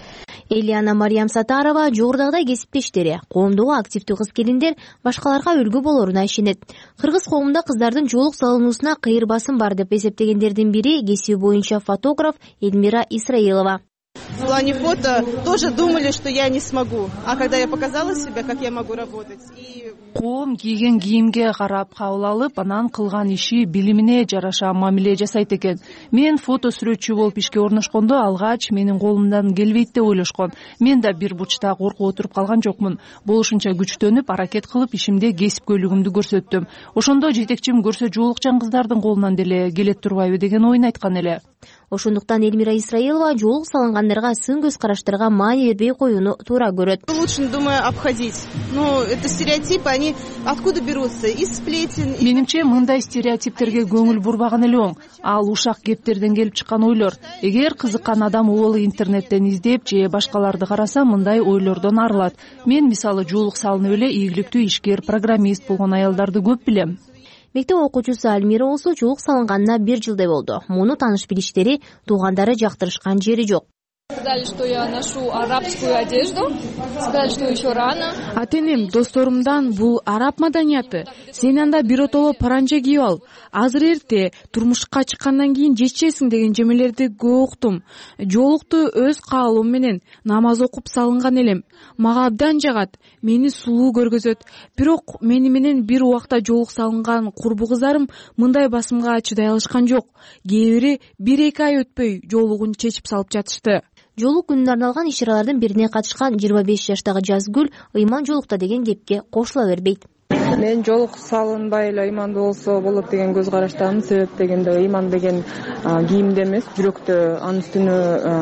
Элиана Мариям Сатарова жогорудагыдай кесиптештери, коомдогу активдүү кыз-келиндер башкаларга үлгү болоруна ишенет. Кыргыз коомунда кыздардын жоолук салынуусуна кыйыр басым бар деп эсептегендердин бири кесиби боюнча фотограф Эльмира Исраилова. В плане фото тоже думали, что я не смогу. А когда я показала себя, как я могу работать. И... Коом кийген кийимге карап кабыл алып, анан кылган иши билимине жараша мамиле жасайт экен. Мен фото сүрөтчү болуп ишке орношкондо алгач менин колумдан келбейт деп ойлошкон. Мен да бир бурчта коркуп отуруп калган жокмун. Болушунча күчтөнүп, аракет кылып ишимде кесипкөйлүгүмдү көрсөттүм. Ошондо жетекчим көрсө жоолукчан кыздардын колунан деле келет турбайбы деген оюн айткан эле. Ошондуктан Эльмира Исраилова жоолук салынгандарга сын көз караштарга маани бербей коюуну туура көрөт. Лучше, думаю, обходить. Ну, это стереотипы, они откуда берутся? Из сплетен. Менимче, мындай стереотиптерге көңүл бурбаган эле оң. Ал ушак кептерден келип чыккан ойлор. Эгер кызыккан адам убалы интернеттен издеп же башкаларды караса, мындай ойлордон арылат. Мен мисалы жоолук салынып эле ийгиликтүү ишкер, программист болгон аялдарды көп билем. Мектеп окуучусу Альмира болсо жоолук салынганына бир жылдай болду. Муну тааныш билиштери, туугандары жактырышкан жери жок. Сказали, что я ношу арабскую одежду. Сказали, что еще рано. Атенем, досторумдан бул араб маданияты. Сен анда биротоло паранжа кийип ал. Азыр эрте турмушка чыккандан кийин жечесиң деген жемелерди көп уктум. Жоолукту өз каалоом менен намаз окуп салынган элем. Мага абдан жагат. Мени сулуу көргөзөт. Бирок мени менен бир убакта жоолук салынган курбу кыздарым мындай басымга чыдай алышкан жок. Кээ бири бир эки ай өтпөй жоолугун чечип салып жатышты. Жоолук күнүнө арналган иш-чаралардын бирине катышкан жыйырма беш жаштагы Жазгүл ыйман жоолукта деген кепке кошула бербейт. Мен жоолук салынбай эле ыймандуу болсо болот деген көз караштамын. Себеп дегенде ыйман деген кийимде эмес, жүрөктө, анын үстүнө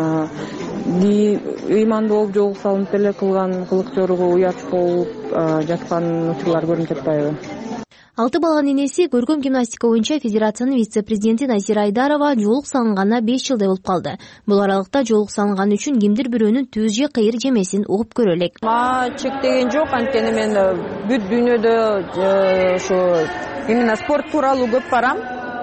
ыймандуу болуп жоолук салынып эле кылган кылык жоругу уят болуп жаткан учурлар көрүнүп жатпайбы? Алты баланын энеси көркөм гимнастика боюнча федерациянын вице-президенти Назира Айдарова жоолук салынганына беш жылдай болуп калды. Бул аралыкта жоолук салынган үчүн кимдир бирөөнүн түз же кыйыр жемесин угуп көрө элек. Мага чектеген жок, анткени мен бүт дүйнөдө ошо именно спорт тууралуу көп барам.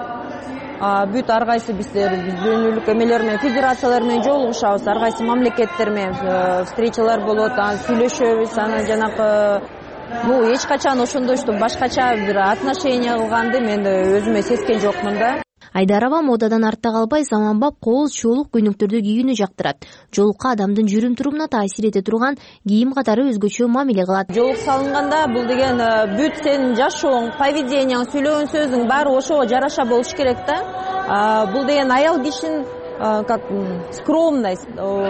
Бүт ар кайсы биздер дүйнөлүк эмелер менен, федерациялар менен жолугушабыз, ар кайсы мамлекеттер менен встречалар болот, анан сүйлөшөбүз, анан жанакы ну эч качан ошондой что башкача бир отношение кылганды мен өзүмө сезген жокмун да. Айдарова модадан артта калбай заманбап кооз жоолук көйнөктөрдү кийүүнү жактырат. Жоолукка адамдын жүрүм-турумуна таасир эте турган кийим катары өзгөчө мамиле кылат. Жоолук салынганда бул деген бүт сенин жашооң, поведенияң, сөйлөгөн сөзүң баары ошого жараша болуш керек да. Бул деген аял кишинин как скромность,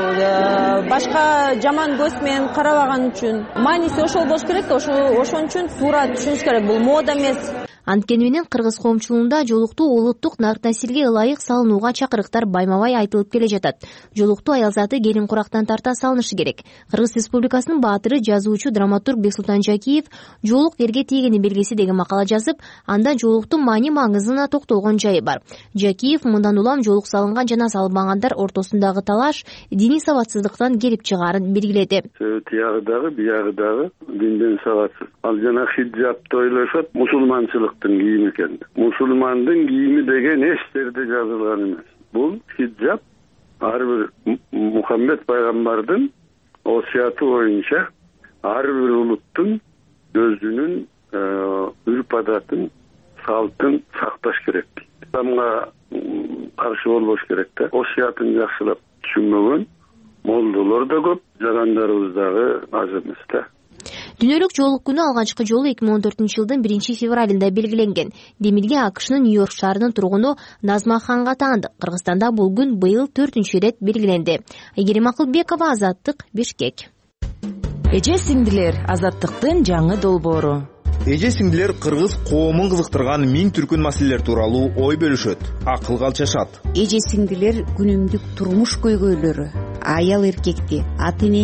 башка жаман көз менен карабаган үчүн мааниси ошол болуш керек да. Ошон үчүн туура түшүнүш керек, бул мода эмес. Анткени менен кыргыз коомчулугунда жоолукту улуттук нарк-насилге ылайык салынууга чакырыктар байма-бай айтылып келе жатат. Жоолукту аял заты келин курактан тарта салынышы керек. Кыргыз Республикасынын баатыры, жазуучу, драматург Бексултан Жакиев жоолук эрге тийгенин белгиси деген макала жазып, анда жоолуктун маани маңызына токтолгон жайы бар. Жакиев мындан улам жоолук салынган жана салынбагандар ортосундагы талаш диний сабатсыздыктан келип чыгаарын белгиледи. Тиягы дагы, биягы дагы динден сабатсыз. Ал жана хиджабты ойлошот, мусулманчылык кийим экен. Мусулмандын кийими деген эч жерде жазылган эмес. Бул хиджаб ар бир Мухаммед пайгамбардын осуяты боюнча ар бир улуттун өзүнүн үрп адатын, салтын сакташ керек. Исламга каршы болбош керек да. Осуятын жакшылап түшүнбөгөн молдолор да көп, жарандарыбыз дагы аз эмес да. Дүйнөлүк жоолук күнү алгачкы жолу эки миң он төртүнчү жылдын биринчи февралында белгиленген. Демилге АКШнын Нью-Йорк шаарынын тургуну Назма Ханга таанды. Кыргызстанда бул күн быйыл төртүнчү ирет белгиленди. Айгерим Акылбекова, Азаттык, Бишкек. Эже сиңдилер, Азаттыктын жаңы долбоору. Эже сиңдилер кыргыз коомун кызыктырган миң түркүн маселелер тууралуу ой бөлүшөт, акылга алчашат. Эже сиңдилер күнүмдүк турмуш көйгөйлөрү, аял эркекти, ата энени,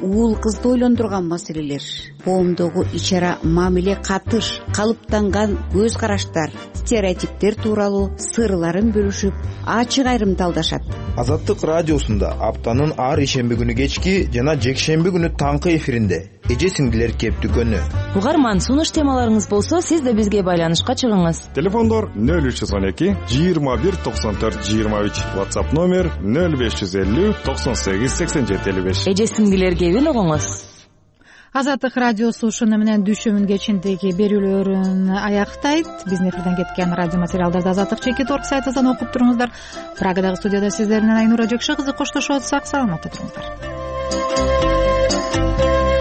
уул кызды ойлондурган маселелер, коомдогу ич ара мамиле катыш, калыптанган көз караштар, стереотиптер тууралуу сырларын бөлүшүп, ачык айрымдалдашат. Азаттык радиосунда аптанын ар ишемби күнү кечки жана жекшемби күнү таңкы эфиринде эже сиңдилер кеп дүкөнү. Угарман, сунуш темаларыңыз болсо, сиз да бизге байланышка чыгыңыз. Телефондор нөл үч жүз он эки жыйырма бир токсон төрт жыйырма үч, WhatsApp номер нөл беш жүз элүү токсон сегиз сексен жети элүү беш. Эже сиңдилер кебин угуңуз. Азаттык радиосу ушуну менен дүшүмүн кечиндеги берүүлөрүн аяктайт. Биздин эфирден кеткен радио материалдарды азаттык чекит орг сайтынан окуп туруңуздар. Прагадагы студияда сиздер менен Айнура Жекше кызы коштошот. Сак саламатта туруңуздар.